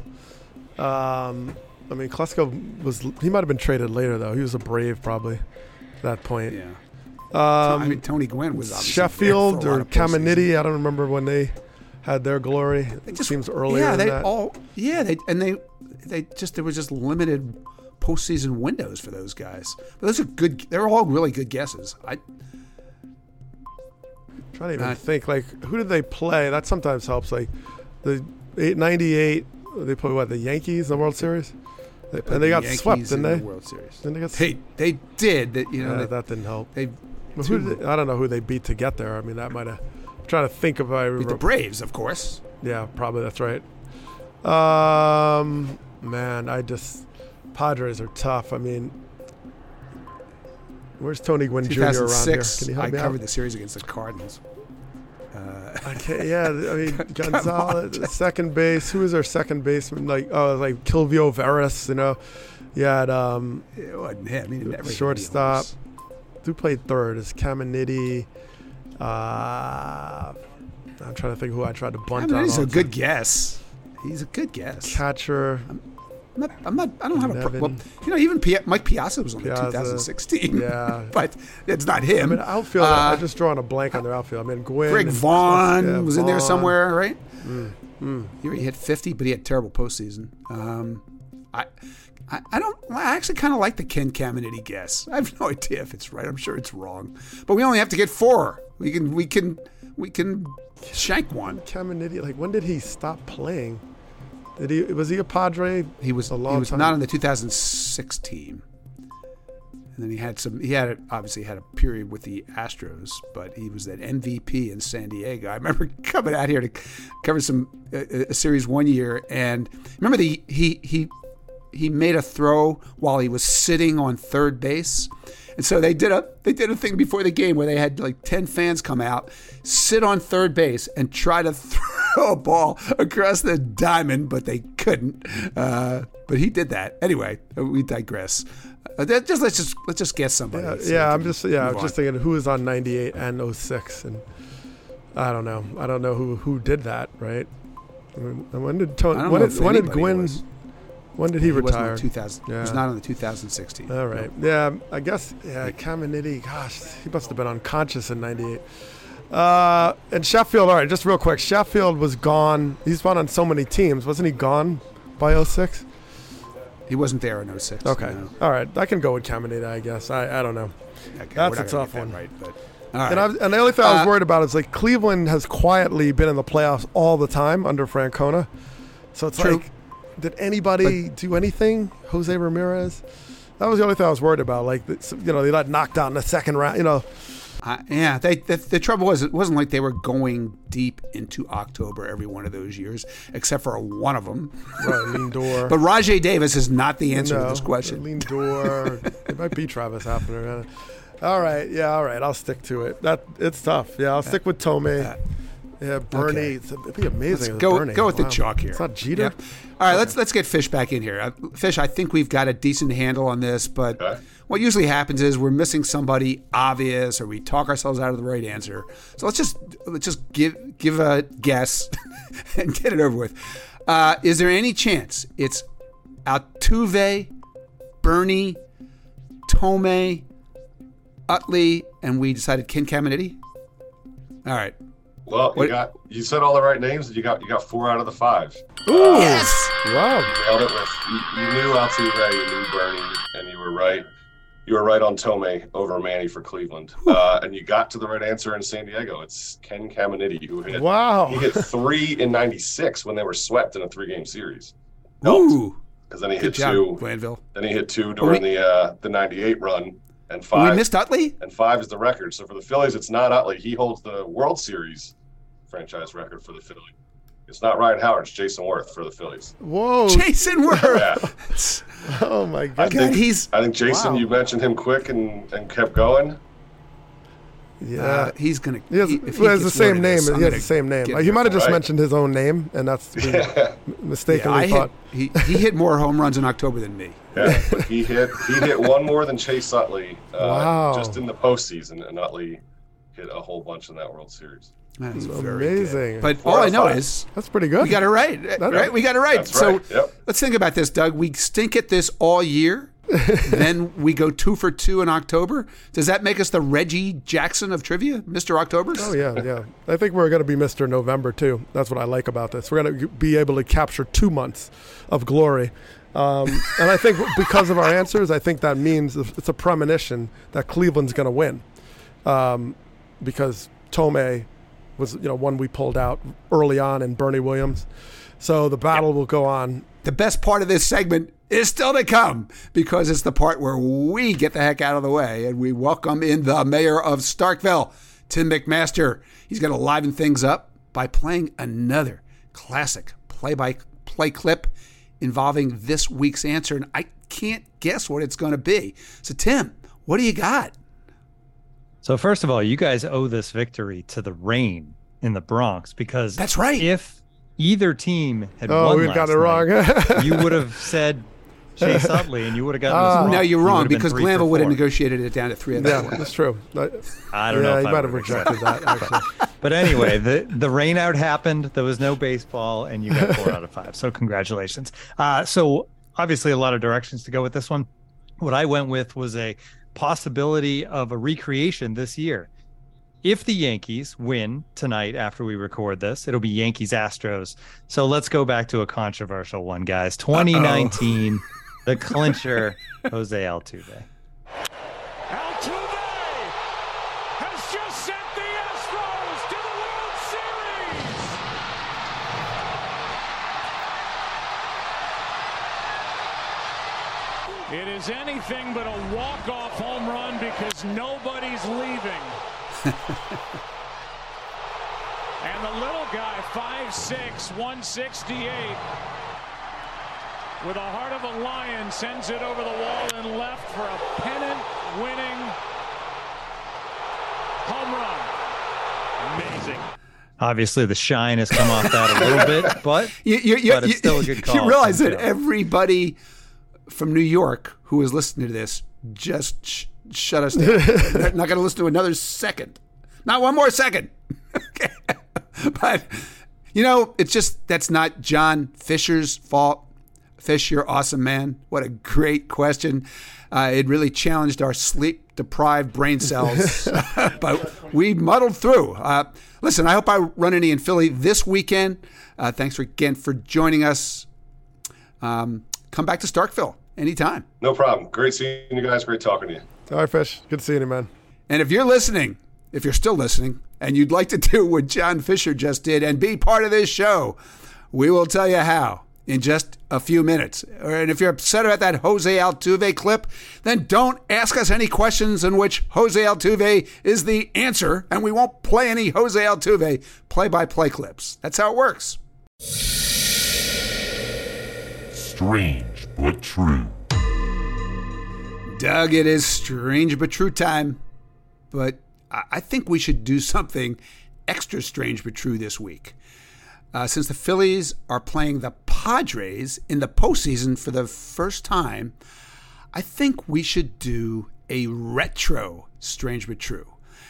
Um, I mean, Klesko was, he might have been traded later, though. He was a Brave, probably, at that point. Yeah. Um, I mean, Tony Gwynn was obviously Sheffield or Caminiti. I don't remember when they had their glory. It just seems earlier. Yeah, than they that. all. Yeah, they and they they just there was just limited postseason windows for those guys. But those are good. They're all really good guesses. I I'm trying to even uh, think. Like, who did they play? That sometimes helps. Like the eight ninety-eight. They played what, the Yankees in the World Series. They and they got the swept, didn't they? The World Series. Didn't they get they they did. That you know yeah, they, that didn't help. They. Well, who did they, I don't know who they beat to get there. I mean, that might have. I'm trying to think if I remember. Beat the Braves, of course. Yeah, probably that's right. Um, man, I just Padres are tough. I mean, where's Tony Gwynn Junior around here? Can you help I me covered out? the series against the Cardinals. Uh, okay, yeah, I mean Gonzalez, second base. Who was our second baseman? Like, oh, like Kilvio Veras, you know. You had um, it wasn't him. He never shortstop. Who played third? Is Caminiti. Uh, I'm trying to think who I tried to bunt on. He's a good guess. He's a good guess. Catcher. I'm, I'm not. I'm not. I don't have Nevin. a. Pro- well, you know, even Pia- Mike Piazza was on the Piazza. twenty sixteen. Yeah, but it's not him. I mean, outfield. Uh, I'm just drawing a blank on their outfield. I mean, Gwynn. Greg and, Vaughn yeah, was in there Vaughn. somewhere, right? Mm. Mm. He hit fifty, but he had terrible postseason. Um, I. I, I don't. I actually kind of like the Ken Caminiti guess. I have no idea if it's right. I'm sure it's wrong, but we only have to get four. We can. We can. We can shank one. Caminiti. Like, when did he stop playing? Did he? Was he a Padre? He was. A long he was time? not on the two thousand six team. And then he had some. He had obviously had a period with the Astros, but he was that M V P in San Diego. I remember coming out here to cover some a, a series one year, and remember the he he. He made a throw while he was sitting on third base. And so they did a they did a thing before the game where they had like ten fans come out, sit on third base, and try to throw a ball across the diamond, but they couldn't. Uh, but he did that. Anyway, we digress. Uh, that, just let's just let's just guess somebody. Yeah, so yeah I'm just yeah I'm on. just thinking who was on ninety-eight and oh six, and I don't know. I don't know who who did that, right? I mean, when did Tony? When did, when did Gwynn? Was. When did he, he retire? Wasn't two thousand, yeah. He was not on the two thousand sixteen. All right. No. Yeah, I guess, yeah, Caminiti, gosh, he must have been unconscious in ninety-eight. Uh, and Sheffield, all right, just real quick. Sheffield was gone. He's been on so many teams. Wasn't he gone by oh six? He wasn't there in oh six. Okay. No. All right. I can go with Caminiti, I guess. I, I don't know. Okay, That's a tough one. Right, but, all right. and, I, and the only thing I was uh, worried about is, like, Cleveland has quietly been in the playoffs all the time under Francona. So it's True. like, did anybody but, do anything? Jose Ramirez? That was the only thing I was worried about. Like, you know, they got knocked out in the second round. You know, Uh, yeah, they, the, the trouble was, it wasn't like they were going deep into October every one of those years, except for one of them. Right, Lindor. But Rajay Davis is not the answer no, to this question. Lindor. It might be Travis Hafner. All right, yeah, all right. I'll stick to it. That It's tough. Yeah, I'll stick with Tomei. Uh, yeah, Bernie. Okay. It'd be amazing. Let's go, Bernie. go with wow. the chalk here. It's not Jeter? Yep. All right, let's let's get Fish back in here. Uh, Fish, I think we've got a decent handle on this, but okay. What usually happens is we're missing somebody obvious, or we talk ourselves out of the right answer. So let's just let's just give give a guess and get it over with. Uh, is there any chance it's Altuve, Bernie, Tomei, Utley, and we decided Ken Caminiti? All right. Well, you what? got you said all the right names, and you got you got four out of the five. Ooh, uh, yes! Wow. You nailed it with you, you knew Altuve, you knew Bernie, and you were right. You were right on Tomei over Manny for Cleveland, uh, and you got to the right answer in San Diego. It's Ken Caminiti who hit. Wow. He hit three in ninety-six when they were swept in a three-game series. Ooh. Because then he Good hit job, two. Glanville. Then he hit two during we, the uh, the ninety-eight run. And five. We missed Utley? And five is the record. So for the Phillies, it's not Utley. He holds the World Series franchise record for the Phillies. It's not Ryan Howard. It's Jason Worth for the Phillies. Whoa. Jason Worth. Yeah. Oh, my God. I think, he's, I think Jason, wow. you mentioned him quick and, and kept going. Yeah. Uh, he's going to. He has, he, he has the same name. This, he has the same name. He might have just right. mentioned his own name, and that's mistakenly yeah, thought. Hit, he, he hit more home runs in October than me. Yeah, but he hit he hit one more than Chase Utley uh, wow. just in the postseason, and Utley hit a whole bunch in that World Series. That's amazing. But Four all I know five. is that's pretty good. We got it right, that's right? We got it right. That's so right. Yep. Let's think about this, Doug. We stink at this all year. Then we go two for two in October. Does that make us the Reggie Jackson of trivia, Mister October? Oh yeah, yeah. I think we're going to be Mister November too. That's what I like about this. We're going to be able to capture two months of glory. Um, and I think because of our answers, I think that means it's a premonition that Cleveland's going to win, um, because Tomei was, you know, one we pulled out early on, and Bernie Williams. So the battle will go on. The best part of this segment is still to come, because it's the part where we get the heck out of the way and we welcome in the mayor of Starkville, Tim McMaster. He's going to liven things up by playing another classic play-by-play clip involving this week's answer, and I can't guess what it's going to be. So, Tim, what do you got? So, first of all, you guys owe this victory to the rain in the Bronx, because that's right. If either team had oh, won we last got it night, wrong. you would have said Chase Utley, and you would have gotten uh, this wrong. No, you're wrong, you because Glanville would have negotiated it down to three. Yeah, that's true. I don't yeah, know. He if might I have rejected that, actually. But anyway, the the rain out happened. There was no baseball, and you got four out of five. So congratulations. Uh, so obviously a lot of directions to go with this one. What I went with was a possibility of a recreation this year. If the Yankees win tonight after we record this, it'll be Yankees Astros. So let's go back to a controversial one, guys. twenty nineteen, the clincher, Jose Altuve. Altuve has just sent the Astros to the World Series. It is anything but a walk-off home run because nobody's leaving. And the little guy, five six, one sixty-eight, with a heart of a lion, sends it over the wall and left for a pennant-winning home run. Amazing. Obviously, the shine has come off that a little bit, but, you, you, you, but it's you, still a good call. You realize that everybody from New York who is listening to this just sh- shut us down. They're not going to listen to another second. Not one more second. Okay. But, you know, it's just, that's not John Fisher's fault. Fish, you're awesome, man. What a great question. Uh, it really challenged our sleep-deprived brain cells. But we muddled through. Uh, listen, I hope I run any in Philly this weekend. Uh, thanks for, again for joining us. Um, come back to Starkville anytime. No problem. Great seeing you guys. Great talking to you. All right, Fish. Good seeing you, man. And if you're listening, if you're still listening, and you'd like to do what John Fisher just did and be part of this show, we will tell you how in just a few minutes. And if you're upset about that Jose Altuve clip, then don't ask us any questions in which Jose Altuve is the answer, and we won't play any Jose Altuve play-by-play clips. That's how it works. Strange but true. Doug, it is strange but true time. But I think we should do something extra strange but true this week. Uh, since the Phillies are playing the Padres in the postseason for the first time, I think we should do a retro strange but true.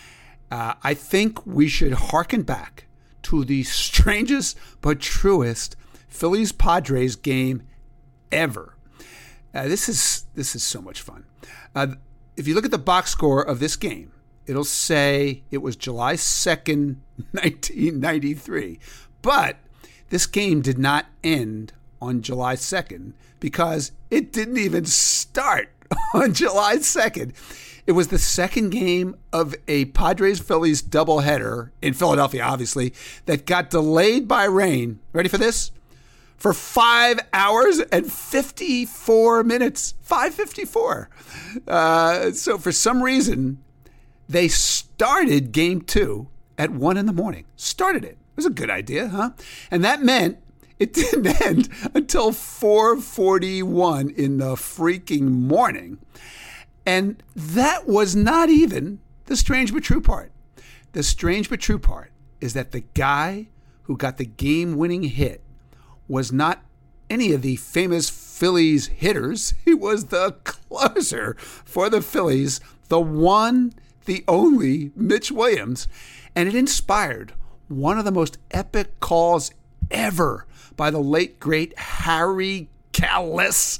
Uh, I think we should hearken back to the strangest but truest Phillies-Padres game ever. Uh, this is this is so much fun. Uh, if you look at the box score of this game, it'll say it was July second, nineteen ninety-three. But this game did not end on July second because it didn't even start on July second. It was the second game of a Padres-Phillies doubleheader in Philadelphia, obviously, that got delayed by rain. Ready for this? For five hours and fifty-four minutes. five fifty-four. Uh, so for some reason, they started game two at one in the morning. Started it. It was a good idea, huh? And that meant it didn't end until four forty-one in the freaking morning. And that was not even the strange but true part. The strange but true part is that the guy who got the game-winning hit was not any of the famous Phillies hitters. He was the closer for the Phillies, the one, the only Mitch Williams. And it inspired one of the most epic calls ever by the late, great Harry Kalas.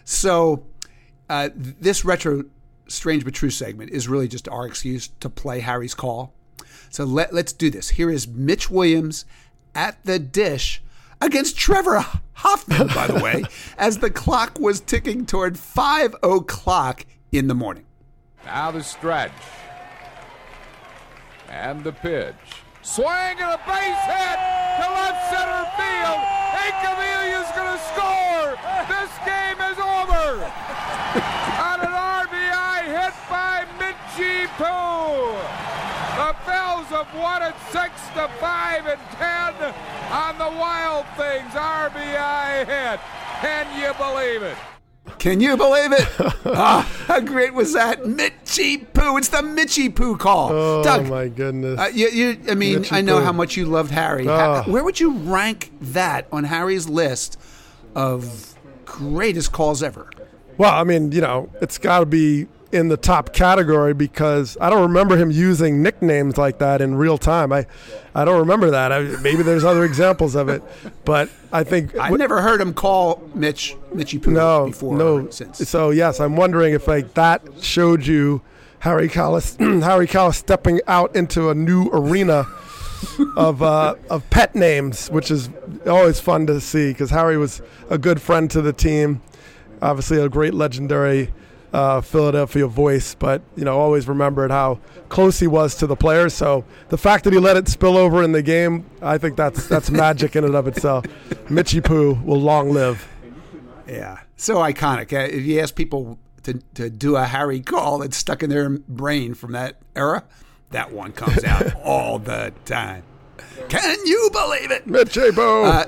So uh, this retro strange but true segment is really just our excuse to play Harry's call. So let, let's do this. Here is Mitch Williams at the dish against Trevor Hoffman, by the way, as the clock was ticking toward five o'clock in the morning. Now the stretch. And the pitch. Swing and a base hit to left center field. Incavilia's going to score. This game is over. On an R B I hit by Mitchie Poo. The Phils have won it six to five and ten on the Wild Things R B I hit. Can you believe it? Can you believe it? Ah, how great was that? Mitchie Poo. It's the Mitchie Poo call. Oh, Doug, my goodness. Uh, you, you, I mean, Mitchie I know Poo. how much you loved Harry. Oh. How, where would you rank that on Harry's list of greatest calls ever? Well, I mean, you know, it's got to be in the top category because I don't remember him using nicknames like that in real time. I, I don't remember that. I, maybe there's other examples of it, but I think I've never heard him call Mitch Mitchie Poo no, before. No, or since. So yes, I'm wondering if like that showed you Harry Kalas, Harry Kalas stepping out into a new arena of uh, of pet names, which is always fun to see because Harry was a good friend to the team, obviously a great legendary Uh, Philadelphia voice, but you know, always remembered how close he was to the players. So the fact that he let it spill over in the game, I think that's that's magic in and of itself. Mitchie Poo will long live. Yeah, so iconic. Uh, if you ask people to to do a Harry call that's stuck in their brain from that era, that one comes out all the time. Can you believe it, Mitchie Poo? Uh,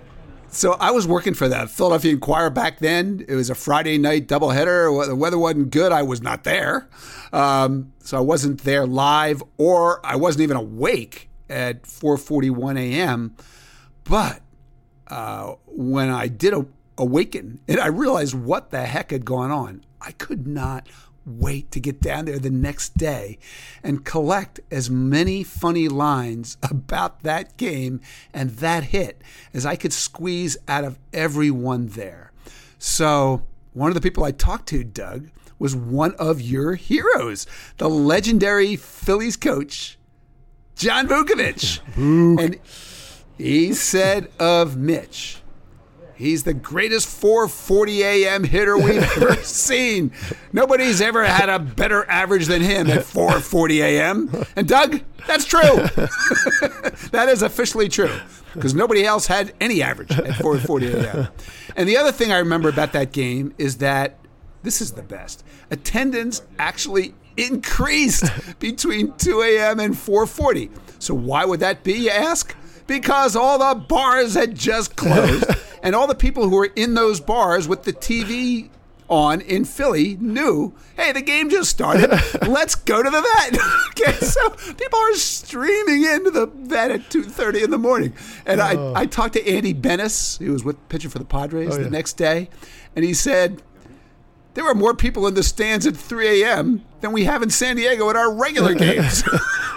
So I was working for the Philadelphia Inquirer back then. It was a Friday night doubleheader. The weather wasn't good. I was not there. Um, so I wasn't there live, or I wasn't even awake at four forty-one a.m. But uh, when I did a- awaken, and I realized what the heck had gone on, I could not wait to get down there the next day and collect as many funny lines about that game and that hit as I could squeeze out of everyone there. So one of the people I talked to, Doug, was one of your heroes, the legendary Phillies coach, John Vukovich. And he said of Mitch, He's the greatest four forty a.m. hitter we've ever seen. Nobody's ever had a better average than him at four forty a.m. And Doug, that's true. That is officially true because nobody else had any average at four forty a.m. And the other thing I remember about that game is that this is the best. Attendance actually increased between two a.m. and four forty. So why would that be, you ask? Because all the bars had just closed, and all the people who were in those bars with the T V on in Philly knew, hey, the game just started. Let's go to the vet. Okay, so people are streaming into the vet at two thirty in the morning. And Oh. I, I talked to Andy Bennis, who was with pitcher for the Padres Oh, yeah. the next day, and he said, there were more people in the stands at three a.m. than we have in San Diego at our regular games.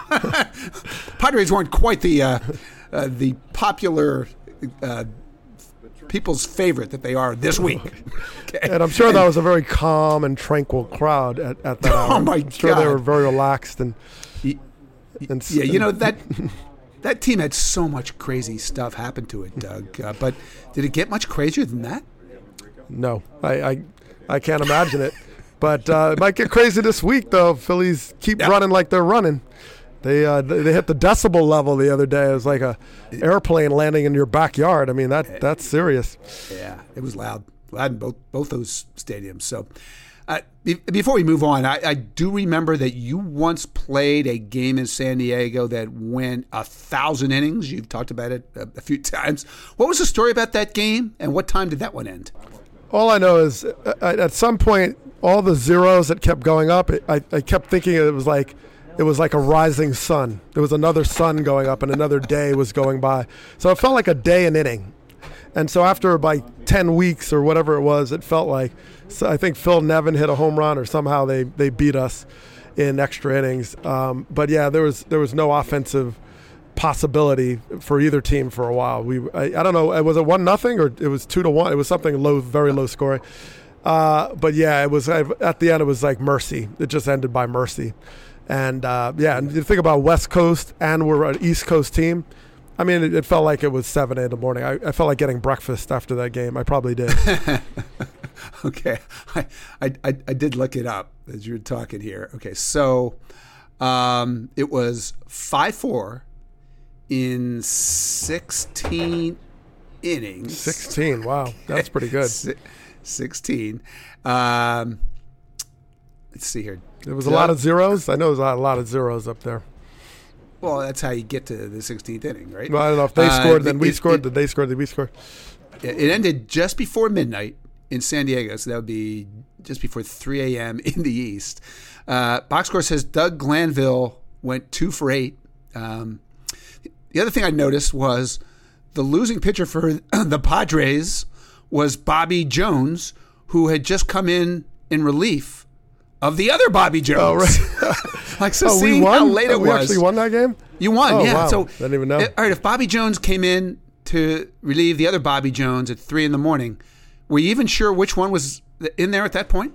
Padres weren't quite the uh, uh, the popular uh, people's favorite that they are this week. Okay. And I'm sure that was a very calm and tranquil crowd at, at that hour. Oh, my I'm sure God. they were very relaxed and. and Yeah, you know, that that team had so much crazy stuff happen to it, Doug. Uh, but did it get much crazier than that? No, I, I, I can't imagine it. But uh, it might get crazy this week, though. Phillies keep Yep. running like they're running. They uh, they they hit the decibel level the other day. It was like a airplane landing in your backyard. I mean, that that's serious. Yeah, it was loud. Loud in both, both those stadiums. So uh, be, before we move on, I, I do remember that you once played a game in San Diego that went a thousand innings. You've talked about it a, a few times. What was the story about that game, and what time did that one end? All I know is uh, at some point, all the zeros that kept going up, it, I, I kept thinking it was like it was like a rising sun. There was another sun going up, and another day was going by. So it felt like a day an inning. And so after about ten weeks or whatever it was, it felt like, so I think Phil Nevin hit a home run, or somehow they, they beat us in extra innings. Um, but yeah, there was there was no offensive possibility for either team for a while. We I, I don't know, was it one nothing or it was two to one? It was something low, very low scoring. Uh, but yeah, it was at the end. It was like mercy. It just ended by mercy. And uh, yeah, and you think about West Coast, and we're an East Coast team. I mean, it, it felt like it was seven in the morning. I, I felt like getting breakfast after that game. I probably did. Okay, I, I I I did look it up as you were talking here. Okay, so um, it was five four in sixteen innings. Sixteen. Wow, that's pretty good. Si- Sixteen. Um, let's see here. There was a lot of zeros. I know there's a lot, a lot of zeros up there. Well, that's how you get to the sixteenth inning, right? Well, I don't know if they Uh, scored, then it- we it- scored. it- Did they score? Did we score? It ended just before midnight in San Diego, so that would be just before three a.m. in the East. Uh, box score says Doug Glanville went two for eight. Um, the other thing I noticed was the losing pitcher for the Padres was Bobby Jones, who had just come in in relief of the other Bobby Jones. Oh, right. Like, so Oh, we seeing won? how late Oh, it we was. actually won that game? You won, Oh, yeah. wow. So Didn't even know. uh, all right, if Bobby Jones came in to relieve the other Bobby Jones at three in the morning, were you even sure which one was in there at that point?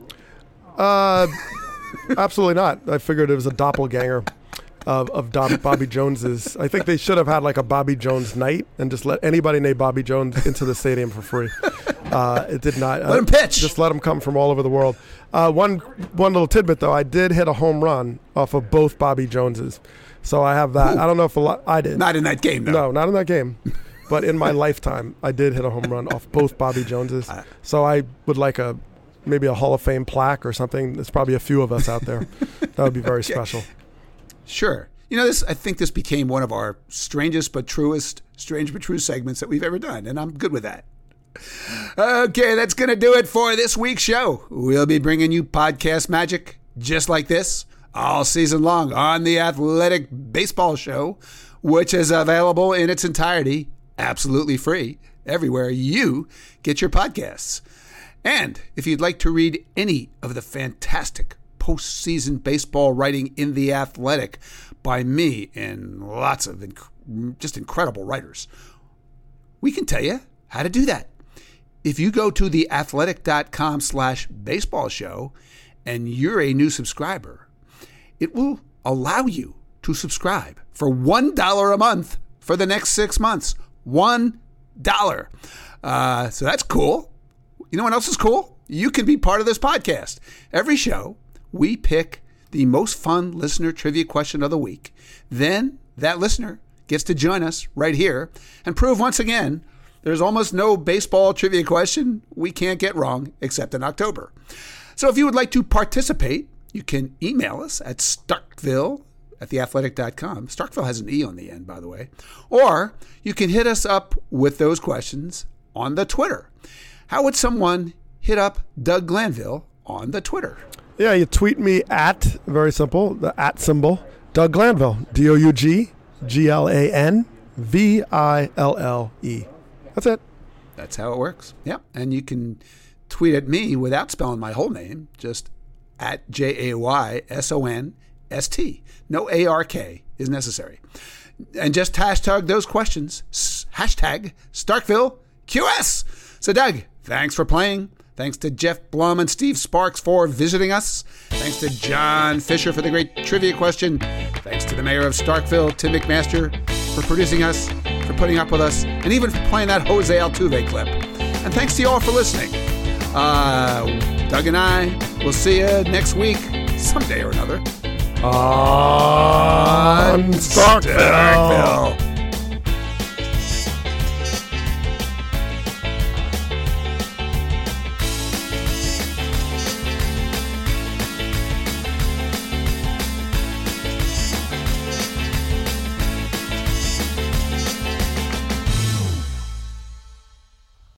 Uh, absolutely not. I figured it was a doppelganger of, of Dob- Bobby Jones's. I think they should have had like a Bobby Jones night and just let anybody named Bobby Jones into the stadium for free. Uh, it did not. Let him pitch. Just let him come from all over the world. Uh, one one little tidbit though, I did hit a home run off of both Bobby Joneses, so I have that. Ooh. I don't know if a lot. I did Not in that game, though. No, not in that game. But in my lifetime, I did hit a home run off both Bobby Joneses. So I would like a maybe a Hall of Fame plaque or something. There's probably a few of us out there. That would be very Okay. special. Sure. You know, this. I think this became one of our strangest but truest, strange but true segments that we've ever done, and I'm good with that. Okay, that's going to do it for this week's show. We'll be bringing you podcast magic just like this all season long on the Athletic Baseball Show, which is available in its entirety, absolutely free, everywhere you get your podcasts. And if you'd like to read any of the fantastic postseason baseball writing in The Athletic by me and lots of inc- just incredible writers, we can tell you how to do that. If you go to theathletic.com slash baseball show and you're a new subscriber, it will allow you to subscribe for one dollar a month for the next six months. One dollar. Uh, so that's cool. You know what else is cool? You can be part of this podcast. Every show, we pick the most fun listener trivia question of the week. Then that listener gets to join us right here and prove once again there's almost no baseball trivia question we can't get wrong except in October. So if you would like to participate, you can email us at starkville at the athletic dot com. Starkville has an E on the end, by the way. Or you can hit us up with those questions on the Twitter. How would someone hit up Doug Glanville on the Twitter? Yeah, you tweet me at, very simple, the at symbol, Doug Glanville, D O U G G L A N V I L L E. That's it. That's how it works. Yep. And you can tweet at me without spelling my whole name, just at J A Y S O N S T. No A R K is necessary. And just hashtag those questions. S- hashtag Starkville Q S. So, Doug, thanks for playing. Thanks to Jeff Blum and Steve Sparks for visiting us. Thanks to John Fisher for the great trivia question. Thanks to the mayor of Starkville, Tim McMaster, for producing us, for putting up with us, and even for playing that Jose Altuve clip. And thanks to you all for listening. Uh, Doug and I will see you next week, someday or another. On Starkville. Starkville.